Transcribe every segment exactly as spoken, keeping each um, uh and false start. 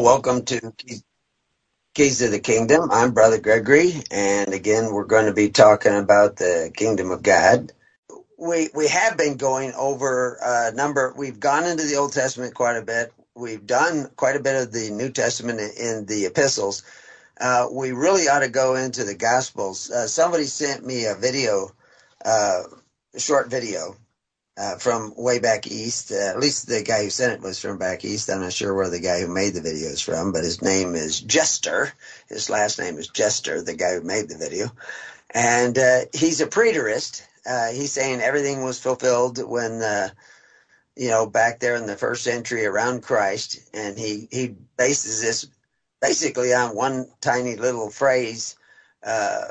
welcome to Keys of the Kingdom. I'm Brother Gregory, and again, we're going to be talking about the Kingdom of God. We we have been going over a number. We've gone into the Old Testament quite a bit. We've done quite a bit of the New Testament in the epistles. Uh, we really ought to go into the Gospels. Uh, somebody sent me a video, uh, a short video uh, from way back east. Uh, at least the guy who sent it was from back east. I'm not sure where the guy who made the video is from, but his name is Jester. His last name is Jester, the guy who made the video. And uh, he's a preterist. Uh, he's saying everything was fulfilled when, uh, you know, back there in the first century around Christ. And he, he bases this basically on one tiny little phrase uh,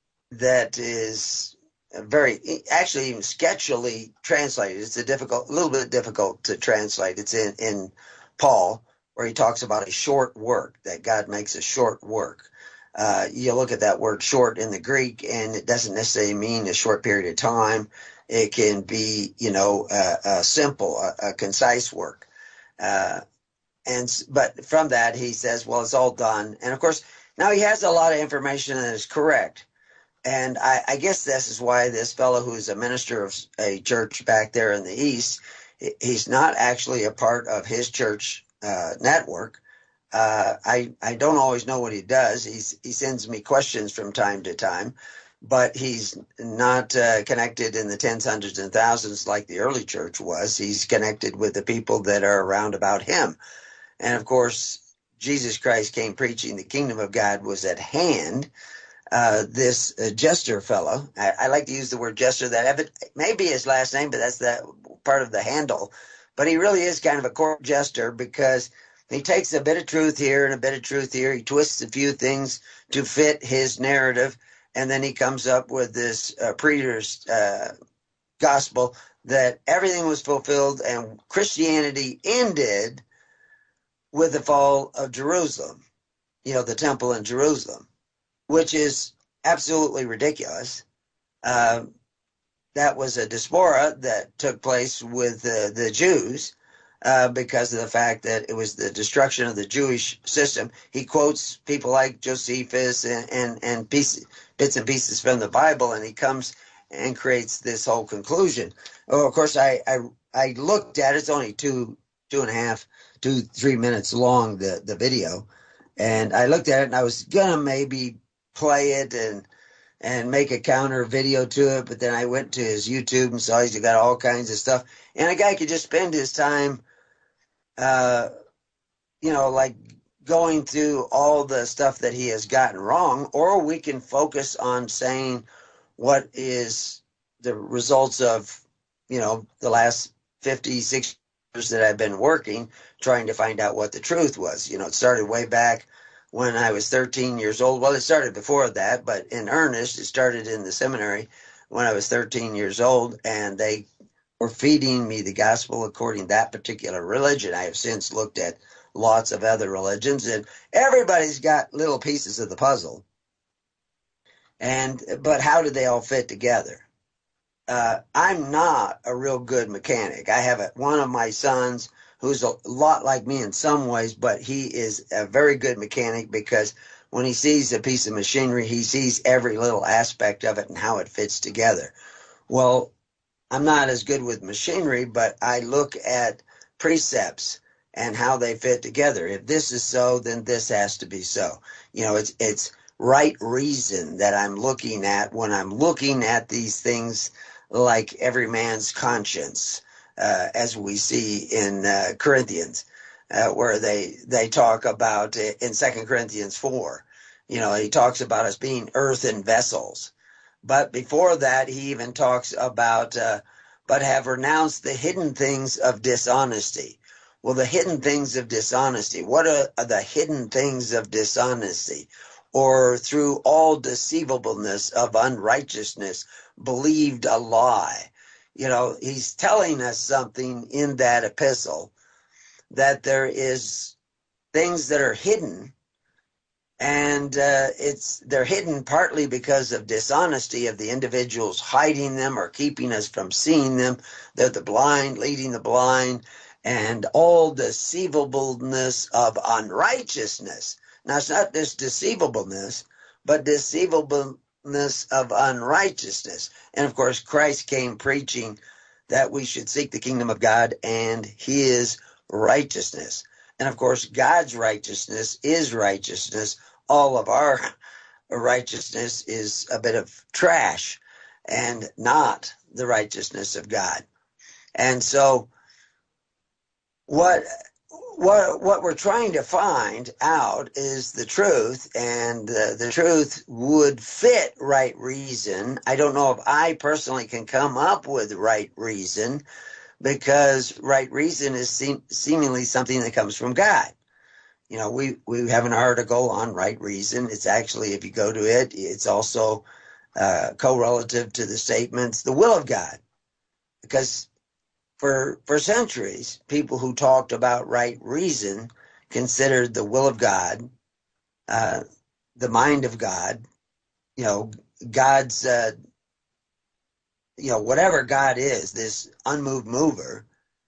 that is very, actually even sketchily translated. It's a difficult, a little bit difficult to translate. It's in, in Paul, where he talks about a short work, that God makes a short work. Uh, you look at that word short in the Greek, and it doesn't necessarily mean a short period of time. It can be, you know, a, a simple, a, a concise work. Uh, and but from that, he says, well, it's all done. And of course, now he has a lot of information that is correct. And I, I guess this is why this fellow who's a minister of a church back there in the East, he's not actually a part of his church uh, network. Uh, I, I don't always know what he does. He's, he sends me questions from time to time, but he's not uh, connected in the tens, hundreds, and thousands like the early church was. He's connected with the people that are around about him. And of course, Jesus Christ came preaching the kingdom of God was at hand. Uh, this uh, Jester fellow, I, I like to use the word Jester. That may be his last name, but that's that part of the handle. But he really is kind of a court jester, because he takes a bit of truth here and a bit of truth here. He twists a few things to fit his narrative, and then he comes up with this uh, preterist uh, gospel that everything was fulfilled and Christianity ended with the fall of Jerusalem, you know, the temple in Jerusalem, which is absolutely ridiculous. Uh, that was a diaspora that took place with uh, the Jews uh, because of the fact that it was the destruction of the Jewish system. He quotes people like Josephus and, and, and piece, bits and pieces from the Bible, and he comes and creates this whole conclusion. Oh, of course, I, I, I looked at it. It's only two, two and a half, two, three minutes long, the, the video. And I looked at it, and I was going to maybe play it and and make a counter video to it, but then I went to his YouTube and saw he's got all kinds of stuff. And a guy could just spend his time, uh, you know, like going through all the stuff that he has gotten wrong, or we can focus on saying what is the results of, you know, the last fifty, sixty years that I've been working, trying to find out what the truth was. You know, it started way back when I was thirteen years old. Well, it started before that, but in earnest, it started in the seminary when I was thirteen years old, and they were feeding me the gospel according to that particular religion. I have since looked at lots of other religions, and everybody's got little pieces of the puzzle. And but how do they all fit together? Uh, I'm not a real good mechanic. I have a, one of my sons who's a lot like me in some ways, but he is a very good mechanic, because when he sees a piece of machinery, he sees every little aspect of it and how it fits together. Well, I'm not as good with machinery, but I look at precepts and how they fit together. If this is so, then this has to be so. You know, it's it's right reason that I'm looking at when I'm looking at these things, like every man's conscience. Uh, as we see in uh, Corinthians, uh, where they they talk about uh, in Second Corinthians four, you know, he talks about us being earthen vessels. But before that, he even talks about, uh, but have renounced the hidden things of dishonesty. Well, the hidden things of dishonesty, what are the hidden things of dishonesty? Or through all deceivableness of unrighteousness, believed a lie. You know, he's telling us something in that epistle, that there is things that are hidden, and uh, it's they're hidden partly because of dishonesty of the individuals hiding them or keeping us from seeing them. They're the blind leading the blind, and all deceivableness of unrighteousness. Now, it's not this deceivableness, but deceivableness of unrighteousness. And of course, Christ came preaching that we should seek the kingdom of God and his righteousness. And of course, God's righteousness is righteousness. All of our righteousness is a bit of trash and not the righteousness of God. And so what what what we're trying to find out is the truth, and uh, the truth would fit right reason. I don't know if I personally can come up with right reason, because right reason is seem, seemingly something that comes from God. You know, we, we have an article on right reason. It's actually, if you go to it, it's also uh, correlative to the statements, the will of God. Because for for centuries, people who talked about right reason considered the will of God, uh, the mind of God, you know, God's, uh, you know, whatever God is, this unmoved mover,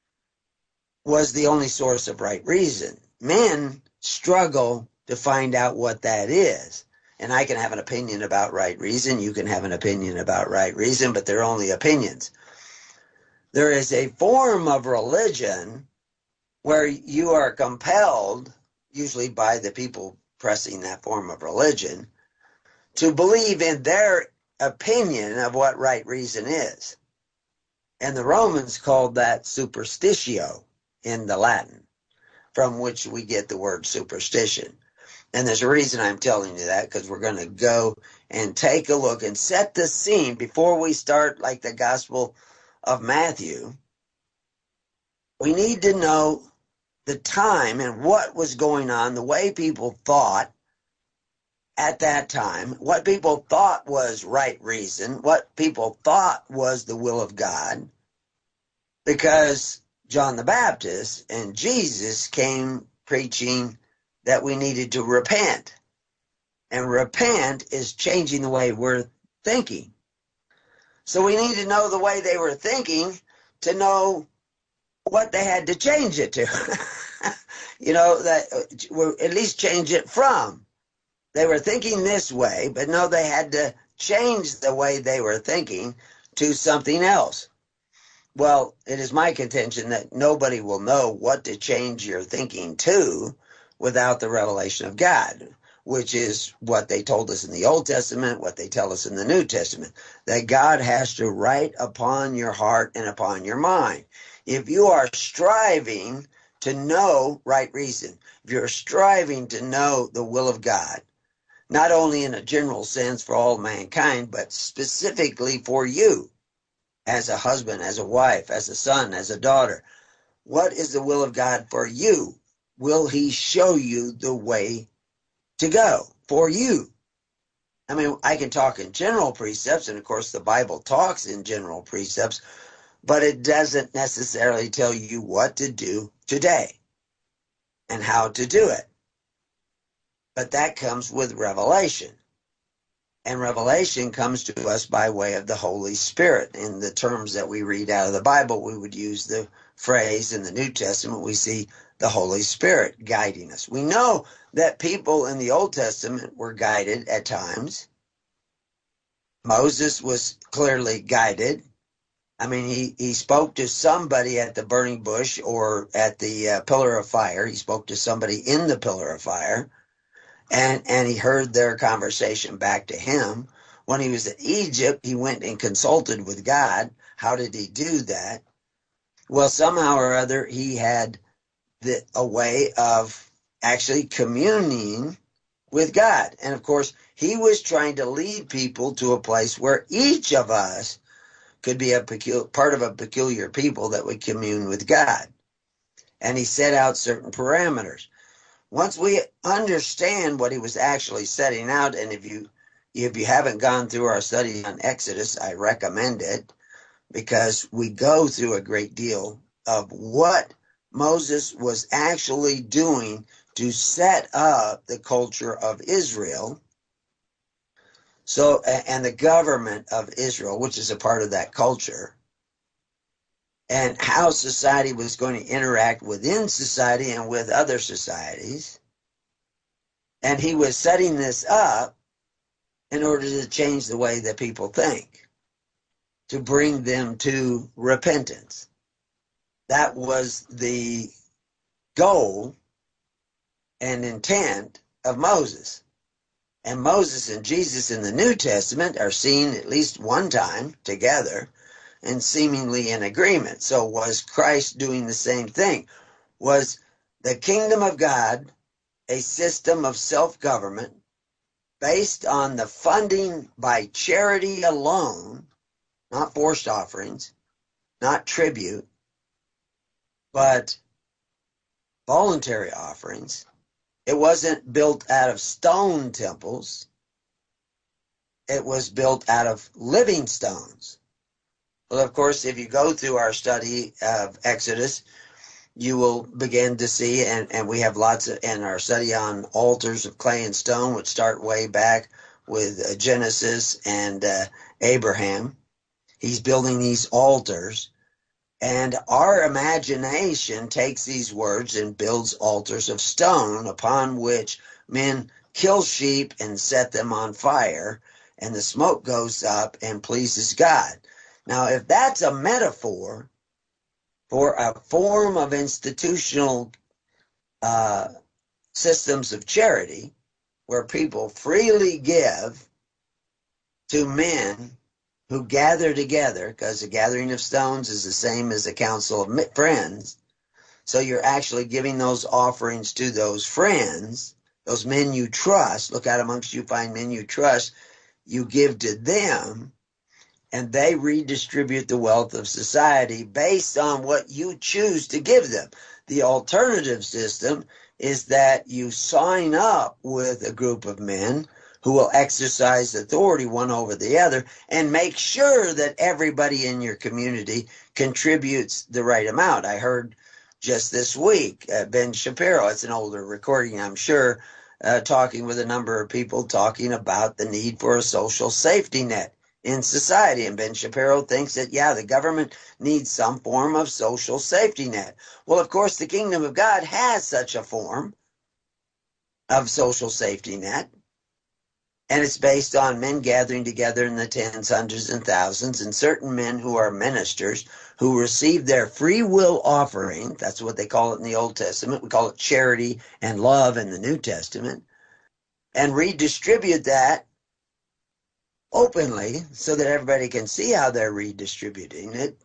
was the only source of right reason. Men struggle to find out what that is. And I can have an opinion about right reason. You can have an opinion about right reason, but they're only opinions. There is a form of religion where you are compelled, usually by the people pressing that form of religion, to believe in their opinion of what right reason is. And the Romans called that superstitio in the Latin, from which we get the word superstition. And there's a reason I'm telling you that, because we're going to go and take a look and set the scene before we start, like the Gospel of Matthew. We need to know the time and what was going on, the way people thought at that time, what people thought was right reason, what people thought was the will of God, because John the Baptist and Jesus came preaching that we needed to repent. And repent is changing the way we're thinking. So we need to know the way they were thinking to know what they had to change it to. You know, that at least change it from. They were thinking this way, but no, they had to change the way they were thinking to something else. Well, it is my contention that nobody will know what to change your thinking to without the revelation of God, which is what they told us in the Old Testament, what they tell us in the New Testament, that God has to write upon your heart and upon your mind. If you are striving to know right reason, if you're striving to know the will of God, not only in a general sense for all mankind, but specifically for you, as a husband, as a wife, as a son, as a daughter, what is the will of God for you? Will he show you the way to go for you? I mean, I can talk in general precepts, and of course the Bible talks in general precepts, but it doesn't necessarily tell you what to do today and how to do it. But that comes with revelation. And revelation comes to us by way of the Holy Spirit. In the terms that we read out of the Bible, we would use the phrase in the New Testament, we see the Holy Spirit guiding us. We know that people in the Old Testament were guided at times. Moses was clearly guided. I mean, he, he spoke to somebody at the burning bush or at the uh, pillar of fire. He spoke to somebody in the pillar of fire. And, and he heard their conversation back to him. When he was in Egypt, he went and consulted with God. How did he do that? Well, somehow or other, he had the, a way of actually communing with God. And of course, he was trying to lead people to a place where each of us could be a peculiar, part of a peculiar people that would commune with God. And he set out certain parameters. Once we understand what he was actually setting out, and if you if you haven't gone through our study on Exodus, I recommend it, because we go through a great deal of what Moses was actually doing to set up the culture of Israel, so and the government of Israel, which is a part of that culture. and how society was going to interact within society and with other societies. And he was setting this up in order to change the way that people think, to bring them to repentance. That was the goal and intent of Moses. And Moses and Jesus in the New Testament are seen at least one time together and seemingly in agreement. So was Christ doing the same thing? Was the kingdom of God a system of self-government based on the funding by charity alone, not forced offerings, not tribute, but voluntary offerings? It wasn't built out of stone temples. It was built out of living stones. Well, of course, if you go through our study of Exodus, you will begin to see, and, and we have lots of, in our study on altars of clay and stone, which start way back with uh, Genesis and uh, Abraham. He's building these altars, and our imagination takes these words and builds altars of stone upon which men kill sheep and set them on fire, and the smoke goes up and pleases God. Now, if that's a metaphor for a form of institutional uh, systems of charity where people freely give to men who gather together, because the gathering of stones is the same as the council of friends, so you're actually giving those offerings to those friends, those men you trust. Look out amongst you, find men you trust. You give to them, and they redistribute the wealth of society based on what you choose to give them. The alternative system is that you sign up with a group of men who will exercise authority one over the other and make sure that everybody in your community contributes the right amount. I heard just this week, uh, Ben Shapiro, it's an older recording, I'm sure, uh, talking with a number of people talking about the need for a social safety net in society. And Ben Shapiro thinks that, yeah, the government needs some form of social safety net. Well, of course, the kingdom of God has such a form of social safety net. And it's based on men gathering together in the tens, hundreds, and thousands, and certain men who are ministers who receive their free will offering. That's what they call it in the Old Testament. We call it charity and love in the New Testament. And redistribute that openly so that everybody can see how they're redistributing it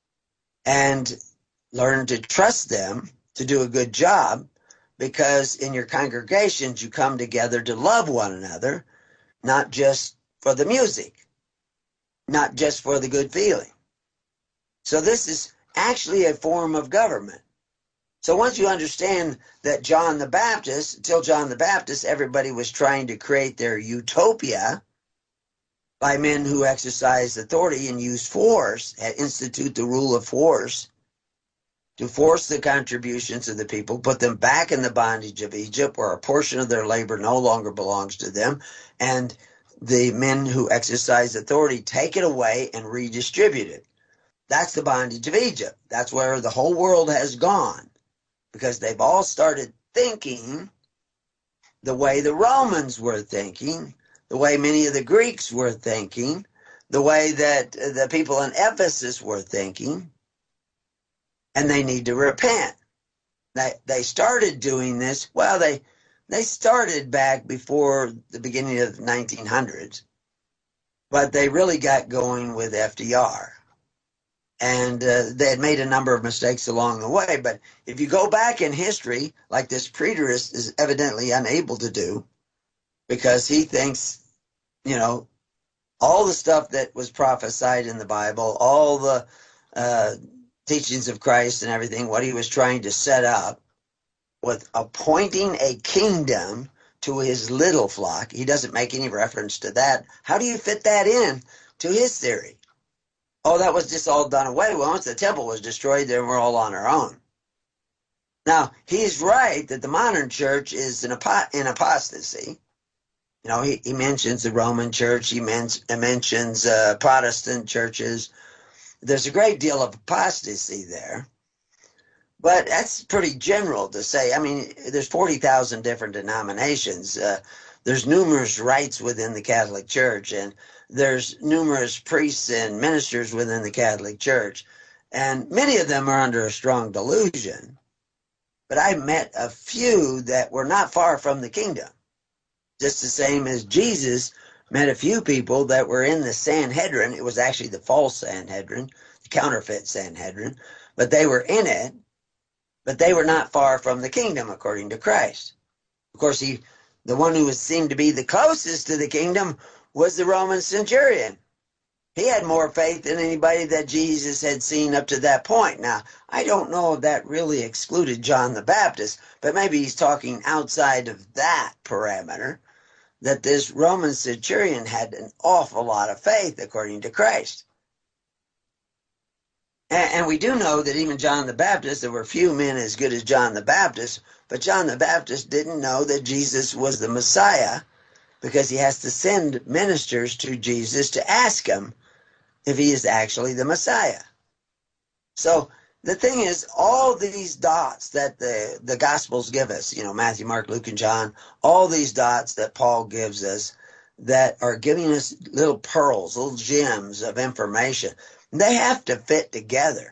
and learn to trust them to do a good job, because in your congregations you come together to love one another, not just for the music, not just for the good feeling. So this is actually a form of government. So once you understand that John the Baptist, until John the Baptist, everybody was trying to create their utopia by men who exercise authority and use force, institute the rule of force, to force the contributions of the people, put them back in the bondage of Egypt, where a portion of their labor no longer belongs to them, and the men who exercise authority take it away and redistribute it. That's the bondage of Egypt. That's where the whole world has gone, because they've all started thinking the way the Romans were thinking, the way many of the Greeks were thinking, the way that the people in Ephesus were thinking, and they need to repent. They they started doing this, well, they they started back before the beginning of the nineteen hundreds, but they really got going with F D R. And uh, they had made a number of mistakes along the way, but if you go back in history, like this preterist is evidently unable to do, because he thinks, you know, all the stuff that was prophesied in the Bible, all the uh, teachings of Christ and everything, what he was trying to set up with appointing a kingdom to his little flock. He doesn't make any reference to that. How do you fit that in to his theory? Oh, that was just all done away. Well, once the temple was destroyed, then we're all on our own. Now, he's right that the modern church is in, apo- in apostasy. You know, he, he mentions the Roman church. He men- mentions uh, Protestant churches. there's a great deal of apostasy there. But that's pretty general to say. I mean, there's forty thousand different denominations. Uh, there's numerous rites within the Catholic Church, and there's numerous priests and ministers within the Catholic Church. And many of them are under a strong delusion. But I met a few that were not far from the kingdom. Just the same as Jesus met a few people that were in the Sanhedrin. It was actually the false Sanhedrin, the counterfeit Sanhedrin, but they were in it. But they were not far from the kingdom, according to Christ. Of course, he, the one who was, seemed to be the closest to the kingdom was the Roman centurion. He had more faith than anybody that Jesus had seen up to that point. Now, I don't know if that really excluded John the Baptist, but maybe he's talking outside of that parameter, that this Roman centurion had an awful lot of faith, according to Christ. And we do know that even John the Baptist, there were few men as good as John the Baptist, but John the Baptist didn't know that Jesus was the Messiah because he has to send ministers to Jesus to ask him if he is actually the Messiah. So the thing is, all these dots that the, the Gospels give us, you know, Matthew, Mark, Luke, and John, all these dots that Paul gives us that are giving us little pearls, little gems of information, they have to fit together.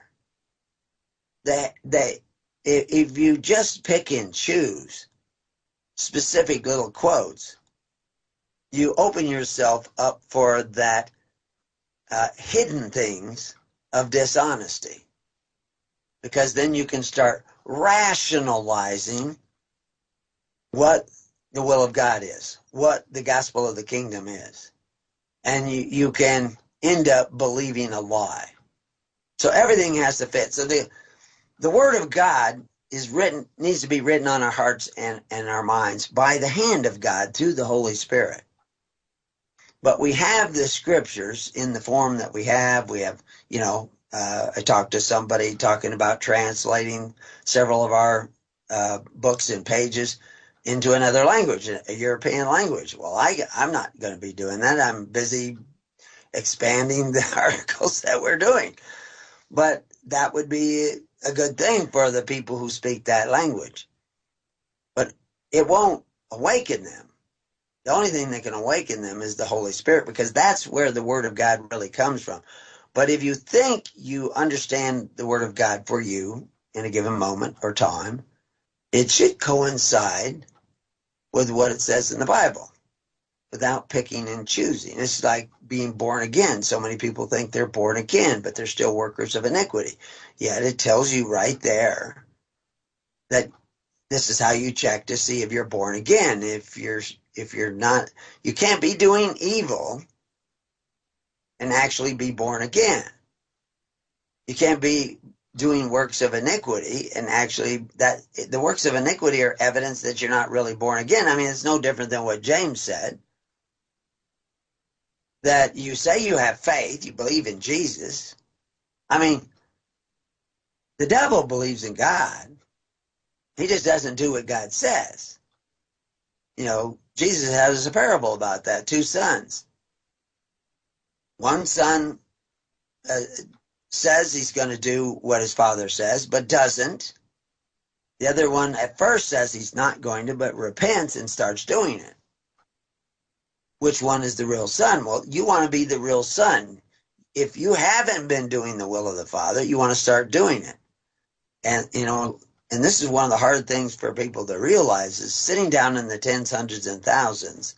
They, they, if you just pick and choose specific little quotes, you open yourself up for that uh, hidden things of dishonesty. Because then you can start rationalizing what the will of God is, what the gospel of the kingdom is. And you, you can end up believing a lie. So everything has to fit. So the the word of God is written, needs to be written on our hearts and, and our minds by the hand of God through the Holy Spirit. But we have the scriptures in the form that we have. We have, you know, uh, I talked to somebody talking about translating several of our uh, books and pages into another language, a European language. Well, I, I'm not going to be doing that. I'm busy expanding the articles that we're doing. But that would be a good thing for the people who speak that language. But it won't awaken them. The only thing that can awaken them is the Holy Spirit, because that's where the Word of God really comes from. But if you think you understand the Word of God for you in a given moment or time, it should coincide with what it says in the Bible, without picking and choosing. It's like being born again. So many people think they're born again, but they're still workers of iniquity. Yet it tells you right there that this is how you check to see if you're born again. If you're if you're not, you can't be doing evil and actually be born again. You can't be doing works of iniquity and actually that the works of iniquity are evidence that you're not really born again. I mean, it's no different than what James said. That you say you have faith, you believe in Jesus. I mean, the devil believes in God. He just doesn't do what God says. You know, Jesus has a parable about that, two sons. One son uh, says he's going to do what his father says, but doesn't. The other one at first says he's not going to, but repents and starts doing it. Which one is the real son? Well, you want to be the real son. If you haven't been doing the will of the Father, you want to start doing it. And, you know, and this is one of the hard things for people to realize is sitting down in the tens, hundreds, and thousands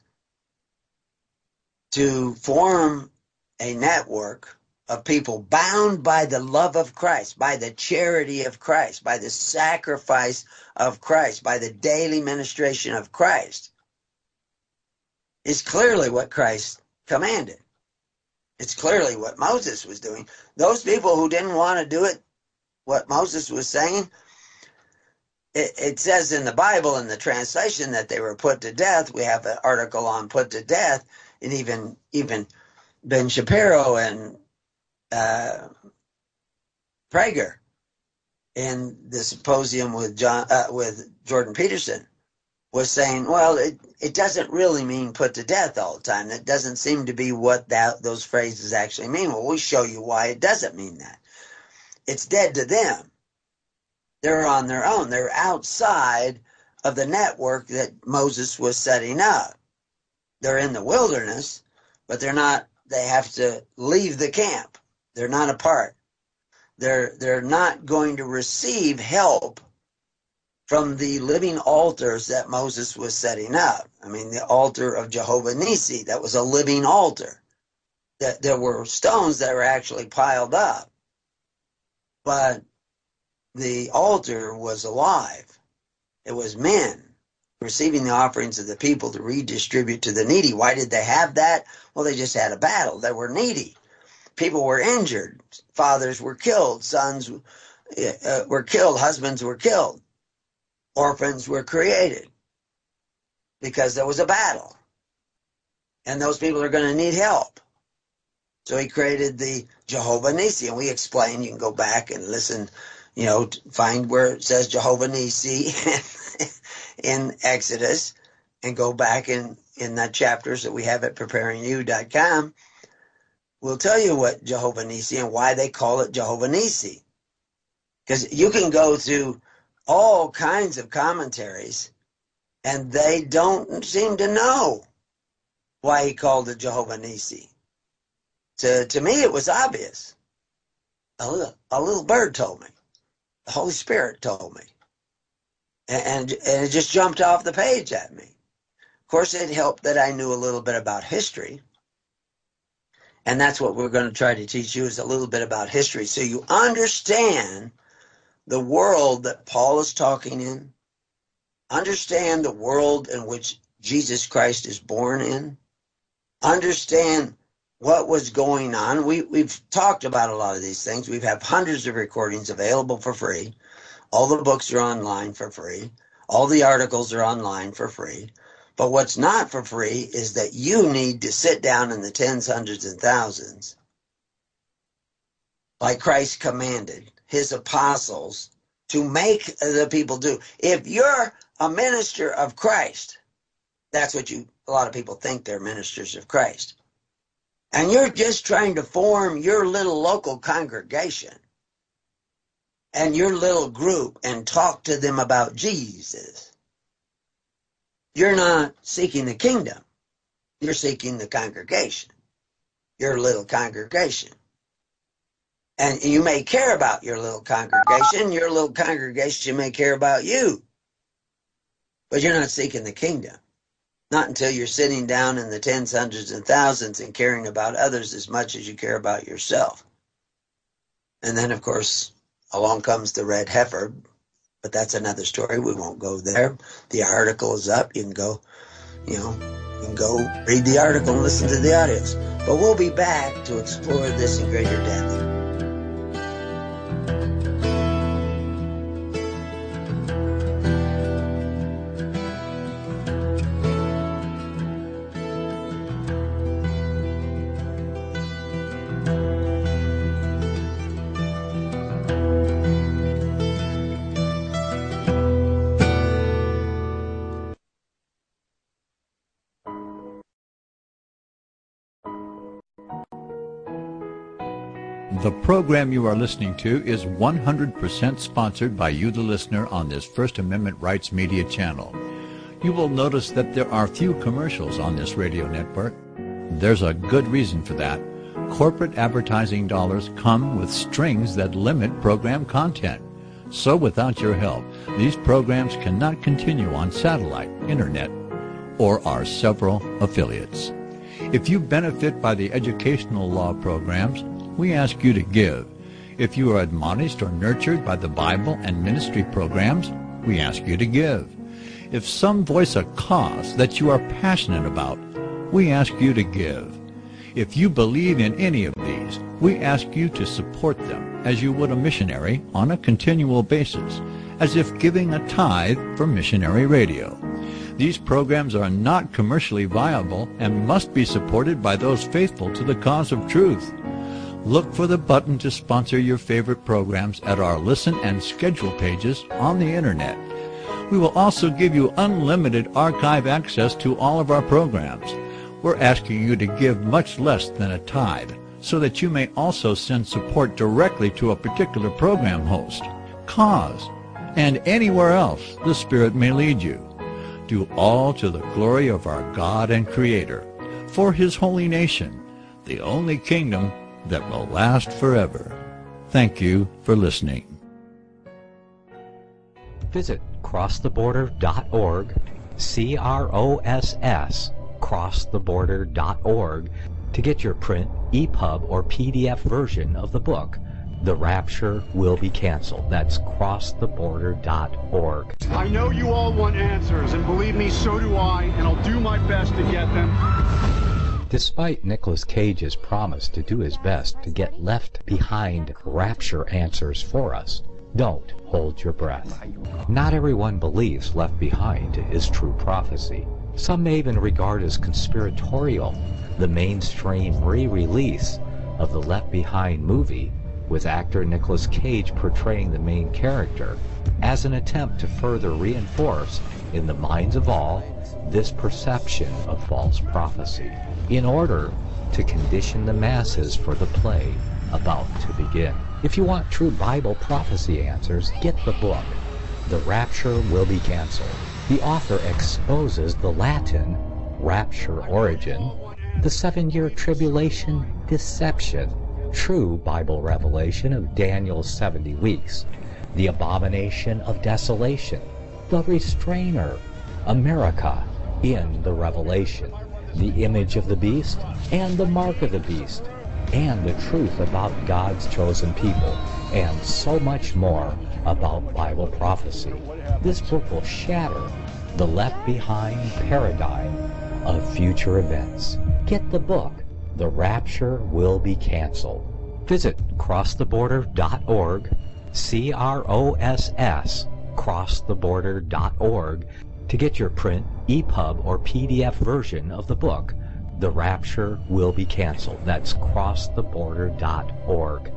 to form a network of people bound by the love of Christ, by the charity of Christ, by the sacrifice of Christ, by the daily ministration of Christ, is clearly what Christ commanded. It's clearly what Moses was doing. Those people who didn't want to do it, what Moses was saying, it, it says in the Bible, in the translation, that they were put to death. We have an article on put to death, and even even Ben Shapiro and uh, Prager in the symposium with John uh, with Jordan Peterson was saying, well, it, it doesn't really mean put to death all the time. That doesn't seem to be what that those phrases actually mean. Well, we show you why it doesn't mean that. It's dead to them. They're on their own. They're outside of the network that Moses was setting up. They're in the wilderness, but they're not, they have to leave the camp. They're not a part. They're, they're not going to receive help from the living altars that Moses was setting up. I mean, the altar of Jehovah Nissi, that was a living altar. That there were stones that were actually piled up, but the altar was alive. It was men receiving the offerings of the people to redistribute to the needy. Why did they have that? Well, they just had a battle. They were needy. People were injured. Fathers were killed. Sons uh, were killed. Husbands were killed. Orphans were created because there was a battle. And those people are going to need help. So he created the Jehovah Nissi. And we explained, you can go back and listen, you know, find where it says Jehovah Nissi in Exodus and go back in, in that chapters that we have at preparing you dot com. We'll tell you what Jehovah Nissi and why they call it Jehovah Nissi. Because you can go through all kinds of commentaries, and they don't seem to know why he called it Jehovah Nissi. To, to me, it was obvious. A little, a little bird told me. The Holy Spirit told me. And, and, and it just jumped off the page at me. Of course, it helped that I knew a little bit about history. And that's what we're going to try to teach you, is a little bit about history. So you understand the world that Paul is talking in. Understand the world in which Jesus Christ is born in. Understand what was going on. We, we've talked about a lot of these things. We have hundreds of recordings available for free. All the books are online for free. All the articles are online for free. But what's not for free is that you need to sit down in the tens, hundreds, and thousands, like Christ commanded his apostles to make the people do. If you're a minister of Christ, that's what you, a lot of people think they're ministers of Christ. And you're just trying to form your little local congregation and your little group and talk to them about Jesus. You're not seeking the kingdom. You're seeking the congregation, your little congregation. And you may care about your little congregation. Your little congregation may care about you. But you're not seeking the kingdom. Not until you're sitting down in the tens, hundreds, and thousands and caring about others as much as you care about yourself. And then, of course, along comes the red heifer. But that's another story. We won't go there. The article is up. You can go, you know, you can go read the article and listen to the audios. But we'll be back to explore this in greater depth. The program you are listening to is one hundred percent sponsored by you, the listener, on this First Amendment Rights Media channel. You will notice that there are few commercials on this radio network. There's a good reason for that. Corporate advertising dollars come with strings that limit program content. So without your help, these programs cannot continue on satellite, internet, or our several affiliates. If you benefit by the educational law programs, we ask you to give. If you are admonished or nurtured by the Bible and ministry programs, we ask you to give. If some voice a cause that you are passionate about, we ask you to give. If you believe in any of these, we ask you to support them as you would a missionary on a continual basis, as if giving a tithe for missionary radio. These programs are not commercially viable and must be supported by those faithful to the cause of truth. Look for the button to sponsor your favorite programs at our listen and schedule pages on the internet. We will also give you unlimited archive access to all of our programs. We're asking you to give much less than a tithe, so that you may also send support directly to a particular program host, cause, and anywhere else the Spirit may lead you. Do all to the glory of our God and Creator, for His holy nation, the only kingdom that will last forever. Thank you for listening. Visit cross the border dot org, C R O S S, cross the border dot org, to get your print, E P U B, or P D F version of the book, The Rapture Will Be Canceled. That's cross the border dot org. I know you all want answers, and believe me, so do I, and I'll do my best to get them. Despite Nicolas Cage's promise to do his best to get left behind rapture answers for us, don't hold your breath. Not everyone believes Left Behind is true prophecy. Some may even regard as conspiratorial the mainstream re-release of the Left Behind movie, with actor Nicolas Cage portraying the main character, as an attempt to further reinforce in the minds of all this perception of false prophecy, in order to condition the masses for the play about to begin. If you want true Bible prophecy answers, get the book, The Rapture Will Be Canceled. The author exposes the Latin rapture origin, the seven-year tribulation deception, true Bible revelation of Daniel's seventy weeks, the abomination of desolation, the restrainer, America in the Revelation, the image of the beast and the mark of the beast, and the truth about God's chosen people, and so much more about Bible prophecy. This book will shatter the Left Behind paradigm of future events. Get the book, The Rapture Will Be Canceled. Visit cross the border dot org, C R O S S, cross the border dot org, to get your print, E P U B, or P D F version of the book, The Rapture Will Be Canceled. That's cross the border dot org.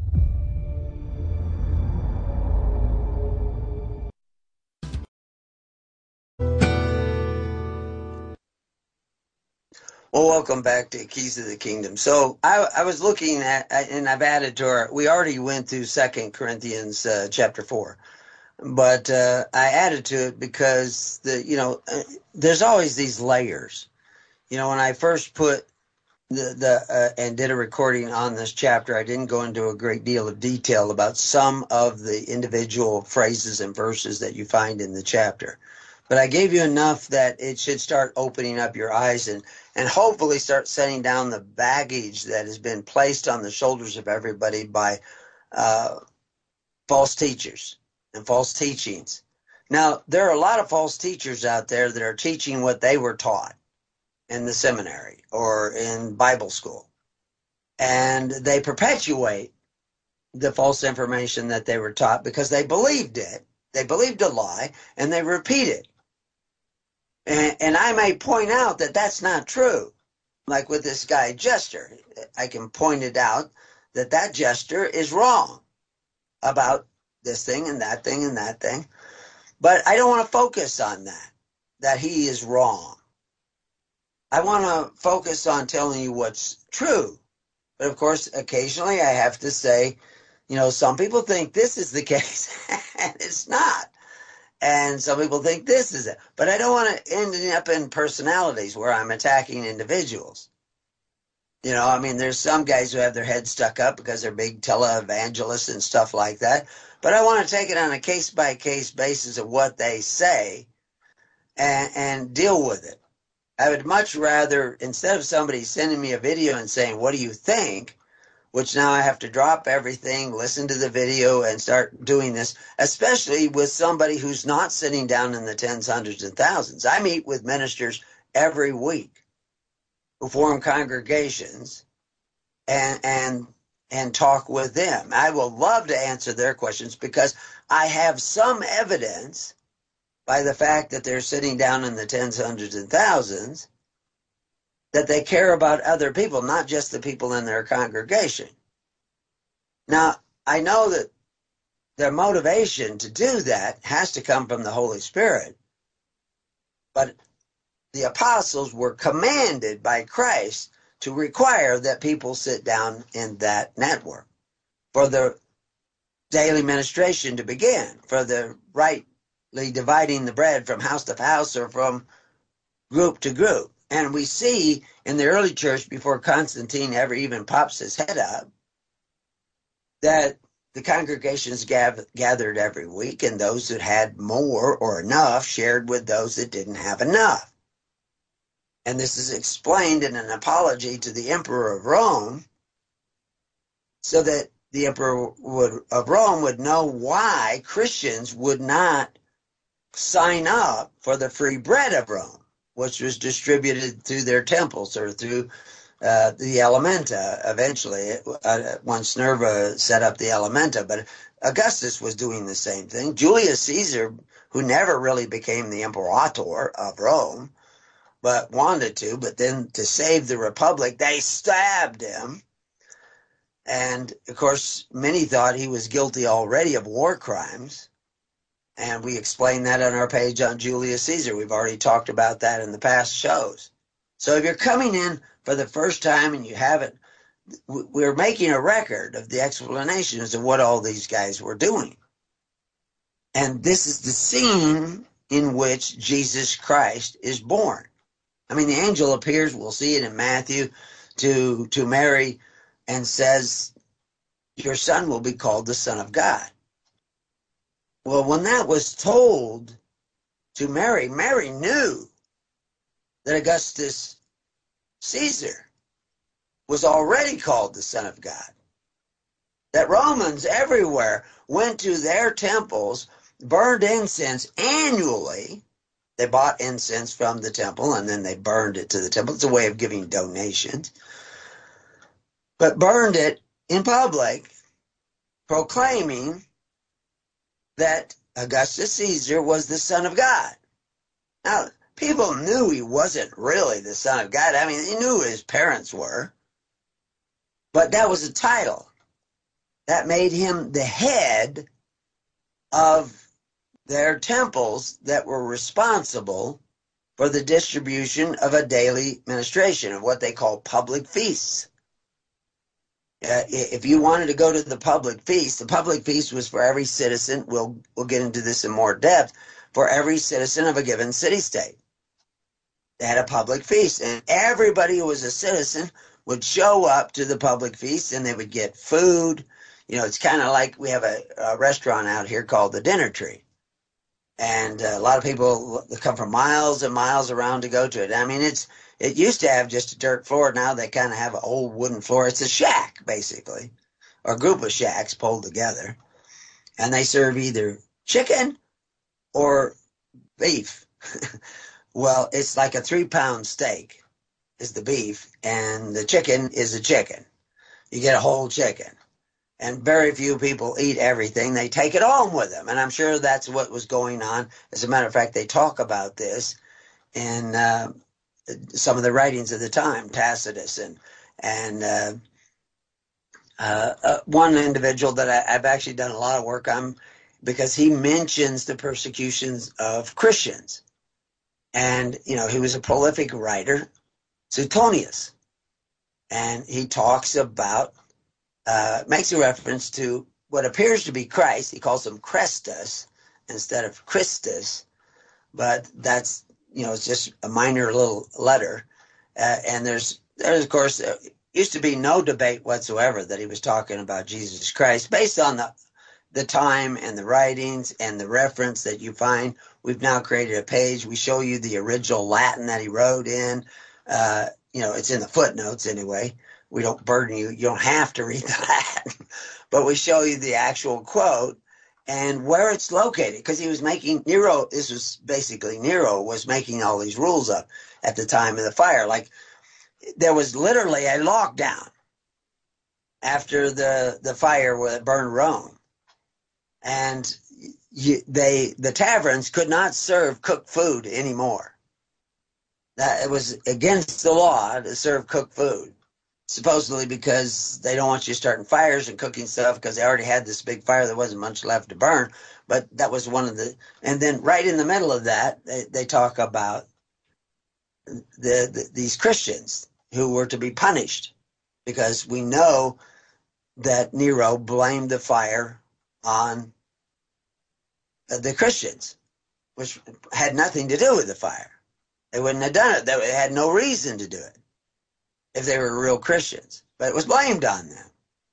Well, welcome back to Keys of the Kingdom. So I, I was looking at, and I've added to our, we already went through Second Corinthians uh, chapter four, but uh, I added to it because, the you know, uh, there's always these layers. You know, when I first put the, the uh, and did a recording on this chapter, I didn't go into a great deal of detail about some of the individual phrases and verses that you find in the chapter. But I gave you enough that it should start opening up your eyes and, and hopefully start setting down the baggage that has been placed on the shoulders of everybody by uh, false teachers and false teachings. Now, there are a lot of false teachers out there that are teaching what they were taught in the seminary or in Bible school. And they perpetuate the false information that they were taught because they believed it. They believed a lie, and they repeat it. And, and I may point out that that's not true. Like with this guy, Jester, I can point it out that that Jester is wrong about this thing and that thing and that thing. But I don't want to focus on that, that he is wrong. I want to focus on telling you what's true. But of course, occasionally I have to say, you know, some people think this is the case, and it's not. And some people think this is it. But I don't want to end up in personalities where I'm attacking individuals. You know, I mean, there's some guys who have their heads stuck up because they're big televangelists and stuff like that. But I want to take it on a case-by-case basis of what they say and, and deal with it. I would much rather, instead of somebody sending me a video and saying, what do you think? Which now I have to drop everything, listen to the video, and start doing this, especially with somebody who's not sitting down in the tens, hundreds, and thousands. I meet with ministers every week who form congregations and and and talk with them. I will love to answer their questions because I have some evidence by the fact that they're sitting down in the tens, hundreds, and thousands that they care about other people, not just the people in their congregation. Now, I know that their motivation to do that has to come from the Holy Spirit. But the apostles were commanded by Christ to require that people sit down in that network for the daily ministration to begin, for the rightly dividing the bread from house to house or from group to group. And we see in the early church, before Constantine ever even pops his head up, that the congregations gav- gathered every week, and those that had more or enough shared with those that didn't have enough. And this is explained in an apology to the Emperor of Rome, so that the Emperor would, of Rome would know why Christians would not sign up for the free bread of Rome, which was distributed through their temples or through uh, the Elementa eventually, uh, once Nerva set up the Elementa. But Augustus was doing the same thing. Julius Caesar, who never really became the imperator of Rome, but wanted to, but then to save the Republic, they stabbed him. And, of course, many thought he was guilty already of war crimes. And we explained that on our page on Julius Caesar. We've already talked about that in the past shows. So if you're coming in for the first time and you haven't, we're making a record of the explanations of what all these guys were doing. And this is the scene in which Jesus Christ is born. I mean, the angel appears, we'll see it in Matthew, to, to Mary and says, your son will be called the Son of God. Well, when that was told to Mary, Mary knew that Augustus Caesar was already called the Son of God. That Romans everywhere went to their temples, burned incense annually. They bought incense from the temple and then they burned it to the temple. It's a way of giving donations. But burned it in public, proclaiming that Augustus Caesar was the Son of God. Now, people knew he wasn't really the Son of God. I mean, they knew who his parents were. But that was a title. That made him the head of their temples that were responsible for the distribution of a daily ministration of what they call public feasts. Uh, if you wanted to go to the public feast, the public feast was for every citizen. We'll, we'll get into this in more depth. For every citizen of a given city-state. They had a public feast, and everybody who was a citizen would show up to the public feast, and they would get food. You know, it's kind of like we have a, a restaurant out here called the Dinner Tree. And uh, a lot of people come from miles and miles around to go to it. I mean, it's it used to have just a dirt floor. Now they kind of have an old wooden floor. It's a shack, basically, or a group of shacks pulled together. And they serve either chicken or beef. Well, it's like a three-pound steak is the beef, and the chicken is a chicken. You get a whole chicken. And very few people eat everything. They take it home with them. And I'm sure that's what was going on. As a matter of fact, they talk about this in uh, some of the writings of the time, Tacitus. And, and uh, uh, uh, one individual that I, I've actually done a lot of work on, because he mentions the persecutions of Christians. And, you know, he was a prolific writer, Suetonius. And he talks about Uh, makes a reference to what appears to be Christ. He calls him Christus instead of Christus, but that's, you know, it's just a minor little letter. Uh, and there's, there's of course, uh, used to be no debate whatsoever that he was talking about Jesus Christ based on the the time and the writings and the reference that you find. We've now created a page. We show you the original Latin that he wrote in. Uh, you know, it's in the footnotes anyway. We don't burden you. You don't have to read the Latin, but we show you the actual quote and where it's located, because he was making, Nero, this was basically Nero was making all these rules up at the time of the fire. Like, there was literally a lockdown after the, the fire that burned Rome. And you, they the taverns could not serve cooked food anymore. That it was against the law to serve cooked food. supposedly because they don't want you starting fires and cooking stuff because they already had this big fire. There wasn't much left to burn. But that was one of the, and then right in the middle of that, they, they talk about the, the these Christians who were to be punished, because we know that Nero blamed the fire on the Christians, which had nothing to do with the fire. They wouldn't have done it. They had no reason to do it if they were real Christians, but it was blamed on them.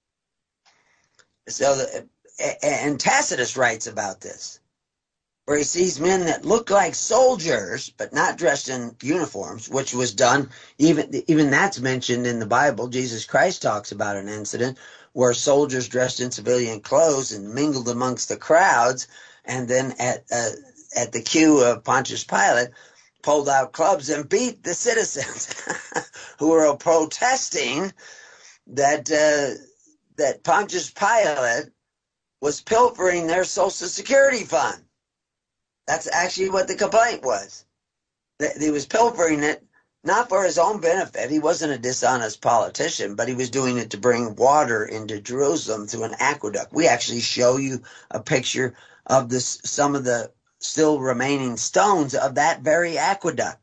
So, the, and Tacitus writes about this, where he sees men that look like soldiers, but not dressed in uniforms, which was done, even, even that's mentioned in the Bible. Jesus Christ talks about an incident where soldiers dressed in civilian clothes and mingled amongst the crowds, and then at, uh, at the cue of Pontius Pilate, pulled out clubs and beat the citizens who were protesting that uh, that Pontius Pilate was pilfering their Social Security fund. That's actually what the complaint was. That he was pilfering it, not for his own benefit. He wasn't a dishonest politician, but he was doing it to bring water into Jerusalem through an aqueduct. We actually show you a picture of this, some of the still remaining stones of that very aqueduct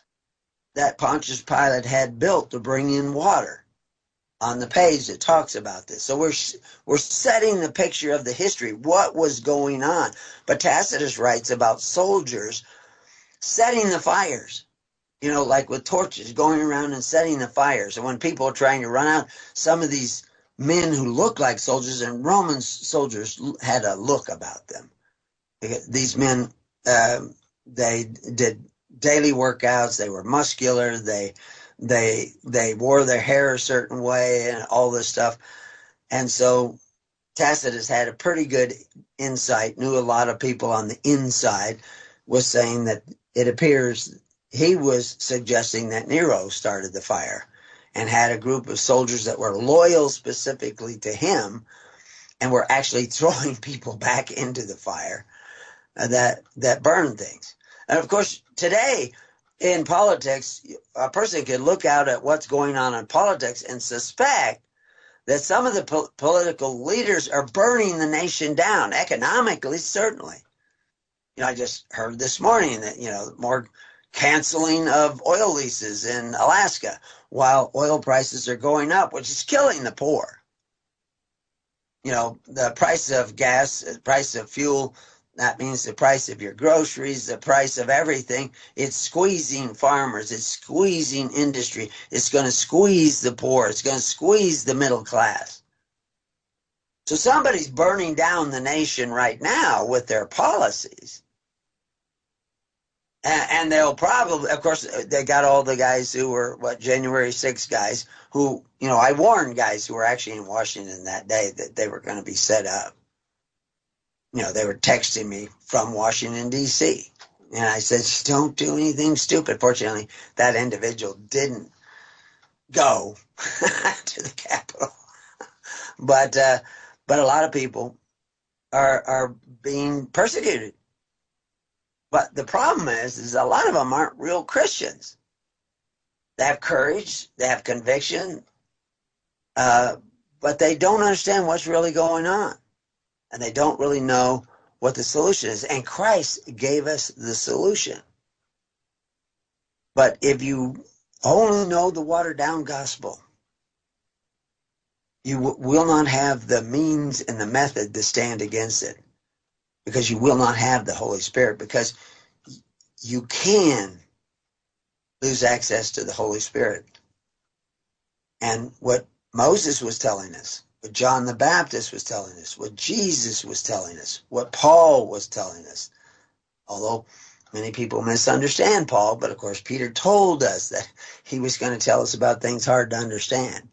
that Pontius Pilate had built to bring in water. On the page that talks about this. So we're we're setting the picture of the history, what was going on. But Tacitus writes about soldiers setting the fires, you know, like with torches, going around and setting the fires. And when people are trying to run out, some of these men who look like soldiers, and Roman soldiers had a look about them. These men, uh, they did daily workouts. They were muscular. They, they, they wore their hair a certain way and all this stuff. And so Tacitus had a pretty good insight, knew a lot of people on the inside, was saying that it appears he was suggesting that Nero started the fire and had a group of soldiers that were loyal specifically to him and were actually throwing people back into the fire that that burn things. And of course, today in politics, a person could look out at what's going on in politics and suspect that some of the po- political leaders are burning the nation down, economically, certainly. You know, I just heard this morning that, you know, more canceling of oil leases in Alaska while oil prices are going up, which is killing the poor. You know, the price of gas, the price of fuel, that means the price of your groceries, the price of everything. It's squeezing farmers. It's squeezing industry. It's going to squeeze the poor. It's going to squeeze the middle class. So somebody's burning down the nation right now with their policies. And, and they'll probably, of course, they got all the guys who were, what, January sixth guys who, you know, I warned guys who were actually in Washington that day that they were going to be set up. You know, they were texting me from Washington, D C And I said, just don't do anything stupid. Fortunately, that individual didn't go to the Capitol. But uh, but a lot of people are are being persecuted. But the problem is, is a lot of them aren't real Christians. They have courage, they have conviction, uh, but they don't understand what's really going on. And they don't really know what the solution is. And Christ gave us the solution. But if you only know the watered-down gospel, you w- will not have the means and the method to stand against it, because you will not have the Holy Spirit, because you can lose access to the Holy Spirit. And what Moses was telling us, what John the Baptist was telling us, what Jesus was telling us, what Paul was telling us. Although many people misunderstand Paul, but of course Peter told us that he was going to tell us about things hard to understand.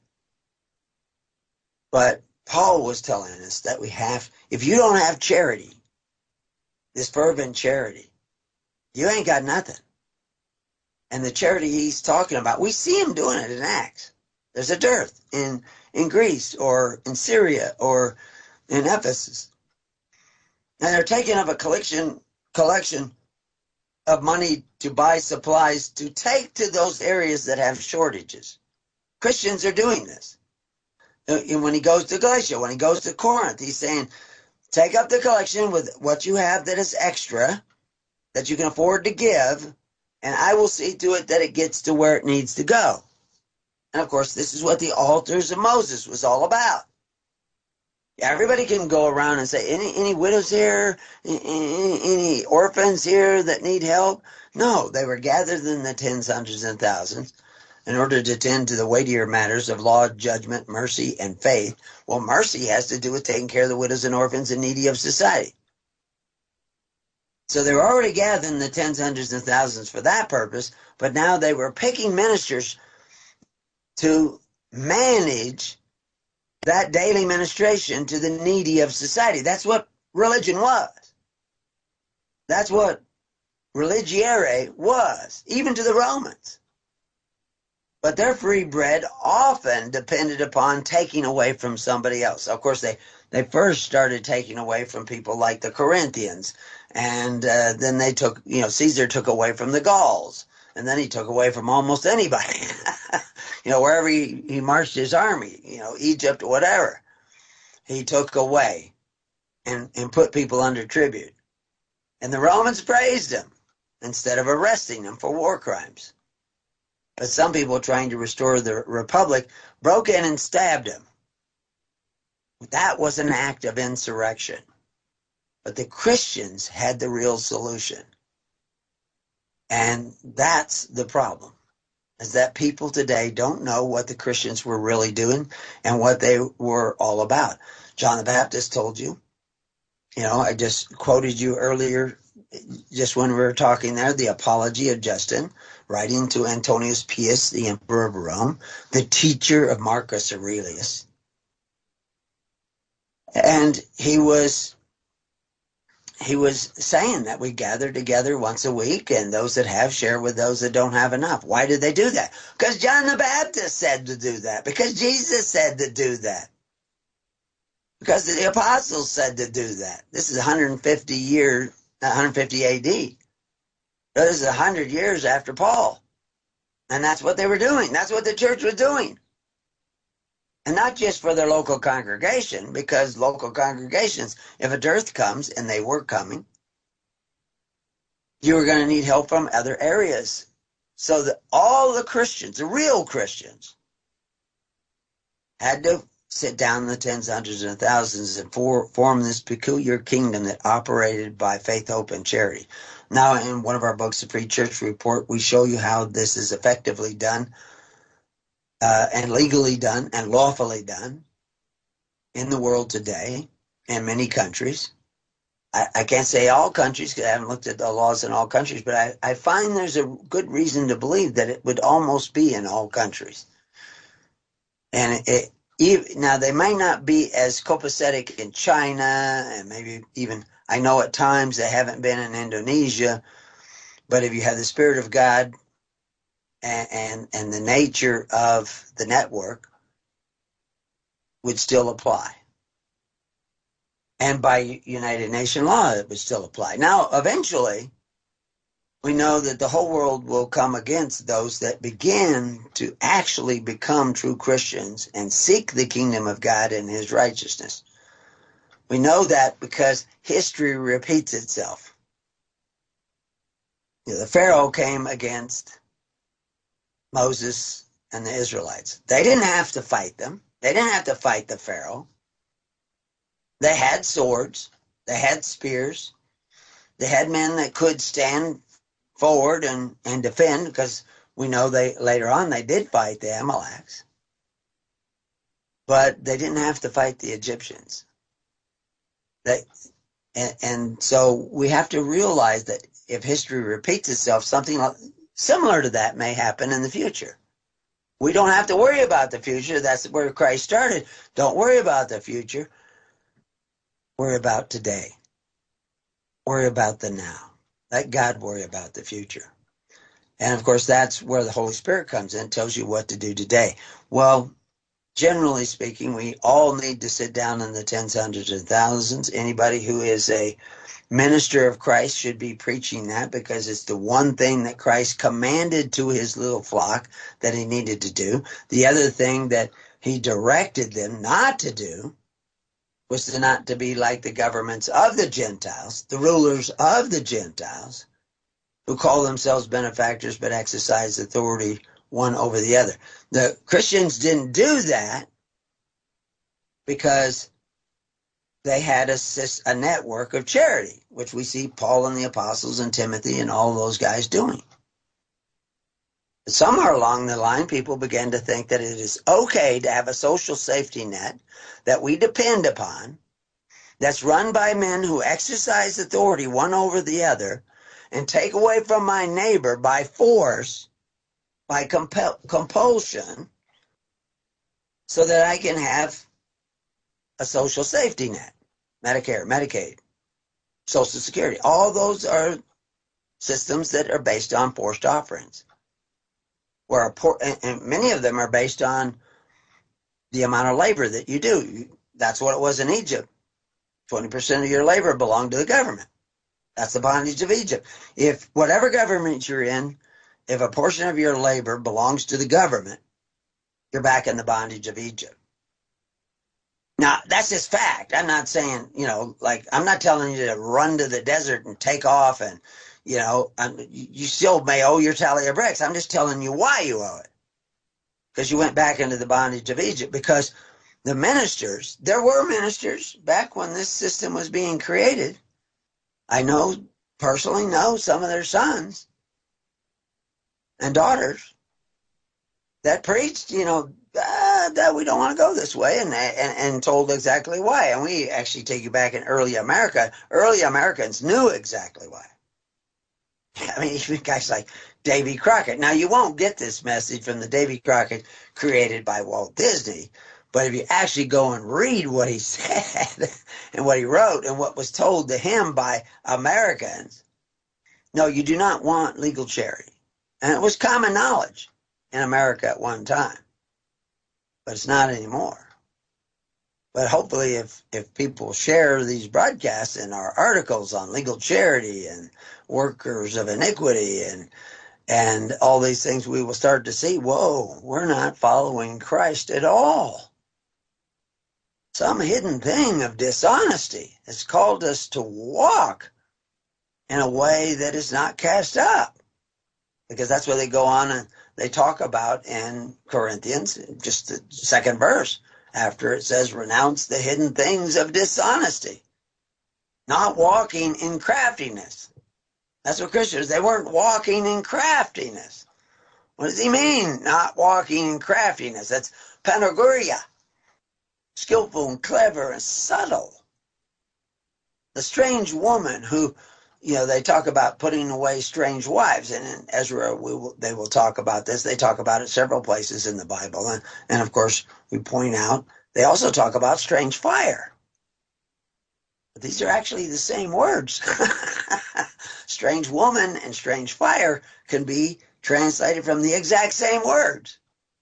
But Paul was telling us that we have, if you don't have charity, this fervent charity, you ain't got nothing. And the charity he's talking about, we see him doing it in Acts. There's a dearth in in Greece or in Syria or in Ephesus. And they're taking up a collection collection of money to buy supplies to take to those areas that have shortages. Christians are doing this. And when he goes to Galatia, when he goes to Corinth, he's saying, take up the collection with what you have that is extra, that you can afford to give, and I will see to it that it gets to where it needs to go. And of course, this is what the altars of Moses was all about. Everybody can go around and say, any any widows here, any, any orphans here that need help? No, they were gathered in the tens, hundreds, and thousands in order to tend to the weightier matters of law, judgment, mercy, and faith. Well, mercy has to do with taking care of the widows and orphans and needy of society. So they were already gathered in the tens, hundreds, and thousands for that purpose, but now they were picking ministers to manage that daily ministration to the needy of society. That's what religion was. That's what religiare was, even to the Romans. But their free bread often depended upon taking away from somebody else. Of course, they, they first started taking away from people like the Corinthians. And uh, then they took, you know, Caesar took away from the Gauls. And then he took away from almost anybody. You know, wherever he, he marched his army, you know, Egypt, whatever, he took away and, and put people under tribute. And the Romans praised him instead of arresting him for war crimes. But some people trying to restore the republic broke in and stabbed him. That was an act of insurrection. But the Christians had the real solution. And that's the problem, is that people today don't know what the Christians were really doing and what they were all about. John the Baptist told you, you know, I just quoted you earlier, just when we were talking there, the Apology of Justin, writing to Antonius Pius, the Emperor of Rome, the teacher of Marcus Aurelius. And he was he was saying that we gather together once a week, and those that have share with those that don't have enough. Why did they do that? Because John the Baptist said to do that. Because Jesus said to do that. Because the apostles said to do that. This is one hundred fifty years, one hundred fifty A D. This is one hundred years after Paul. And that's what they were doing. That's what the church was doing. And not just for their local congregation, because local congregations, if a dearth comes, and they were coming, you were going to need help from other areas. So that all the Christians, the real Christians, had to sit down in the tens, hundreds, and thousands and for, form this peculiar kingdom that operated by faith, hope, and charity. Now, in one of our books, The Free Church Report, we show you how this is effectively done, uh, and legally done, and lawfully done in the world today, in many countries. I, I can't say all countries, because I haven't looked at the laws in all countries, but I, I find there's a good reason to believe that it would almost be in all countries. And it, it now, they may not be as copacetic in China, and maybe even, I know at times they haven't been in Indonesia, but if you have the Spirit of God and, and, and the nature of the network, would still apply. And by United Nations law, it would still apply. Now, eventually, we know that the whole world will come against those that begin to actually become true Christians and seek the kingdom of God and his righteousness. We know that because history repeats itself. You know, the Pharaoh came against Moses and the Israelites. They didn't have to fight them. They didn't have to fight the Pharaoh. They had swords. They had spears. They had men that could stand forward and, and defend, because we know they later on they did fight the Amaleks. But they didn't have to fight the Egyptians. They, and, and so we have to realize that if history repeats itself, something similar to that may happen in the future. We don't have to worry about the future. That's where Christ started. Don't worry about the future. Worry about today. Worry about the now. Let God worry about the future. And of course, that's where the Holy Spirit comes in, tells you what to do today. Well, generally speaking, we all need to sit down in the tens, hundreds, and thousands. Anybody who is a minister of Christ should be preaching that because it's the one thing that Christ commanded to his little flock that he needed to do. The other thing that he directed them not to do was to not to be like the governments of the Gentiles, the rulers of the Gentiles, who call themselves benefactors but exercise authority one over the other. The Christians didn't do that because they had a, a network of charity, which we see Paul and the apostles and Timothy and all those guys doing. But somewhere along the line, people began to think that it is okay to have a social safety net that we depend upon, that's run by men who exercise authority one over the other, and take away from my neighbor by force, by compel, compulsion, so that I can have a social safety net. Medicare, Medicaid, Social Security. All those are systems that are based on forced offerings. Where a por- and, and many of them are based on the amount of labor that you do. That's what it was in Egypt. twenty percent of your labor belonged to the government. That's the bondage of Egypt. If whatever government you're in, if a portion of your labor belongs to the government, you're back in the bondage of Egypt. Now, that's just fact. I'm not saying, you know, like, I'm not telling you to run to the desert and take off and, you know, I'm, you still may owe your tally of bricks. I'm just telling you why you owe it. Because you went back into the bondage of Egypt. Because the ministers, there were ministers back when this system was being created. I know, personally know some of their sons and daughters that preached, you know, Uh, that we don't want to go this way, and, and and told exactly why. And we actually take you back in early America. Early Americans knew exactly why. I mean, even guys like Davy Crockett. Now, you won't get this message from the Davy Crockett created by Walt Disney, but if you actually go and read what he said and what he wrote and what was told to him by Americans, no, you do not want legal charity. And it was common knowledge in America at one time. But it's not anymore. But hopefully if, if people share these broadcasts and our articles on legal charity and workers of iniquity and and all these things, we will start to see, whoa, we're not following Christ at all. Some hidden thing of dishonesty has called us to walk in a way that is not cast up. Because that's what they go on and they talk about in Corinthians, just the second verse, after it says, renounce the hidden things of dishonesty, not walking in craftiness. That's what Christians, they weren't walking in craftiness. What does he mean, not walking in craftiness? That's panagoria, skillful and clever and subtle. The strange woman who, you know, they talk about putting away strange wives, and in Ezra, we will, they will talk about this. They talk about it several places in the Bible, and, and of course, we point out, they also talk about strange fire. But these are actually the same words. Strange woman and strange fire can be translated from the exact same words.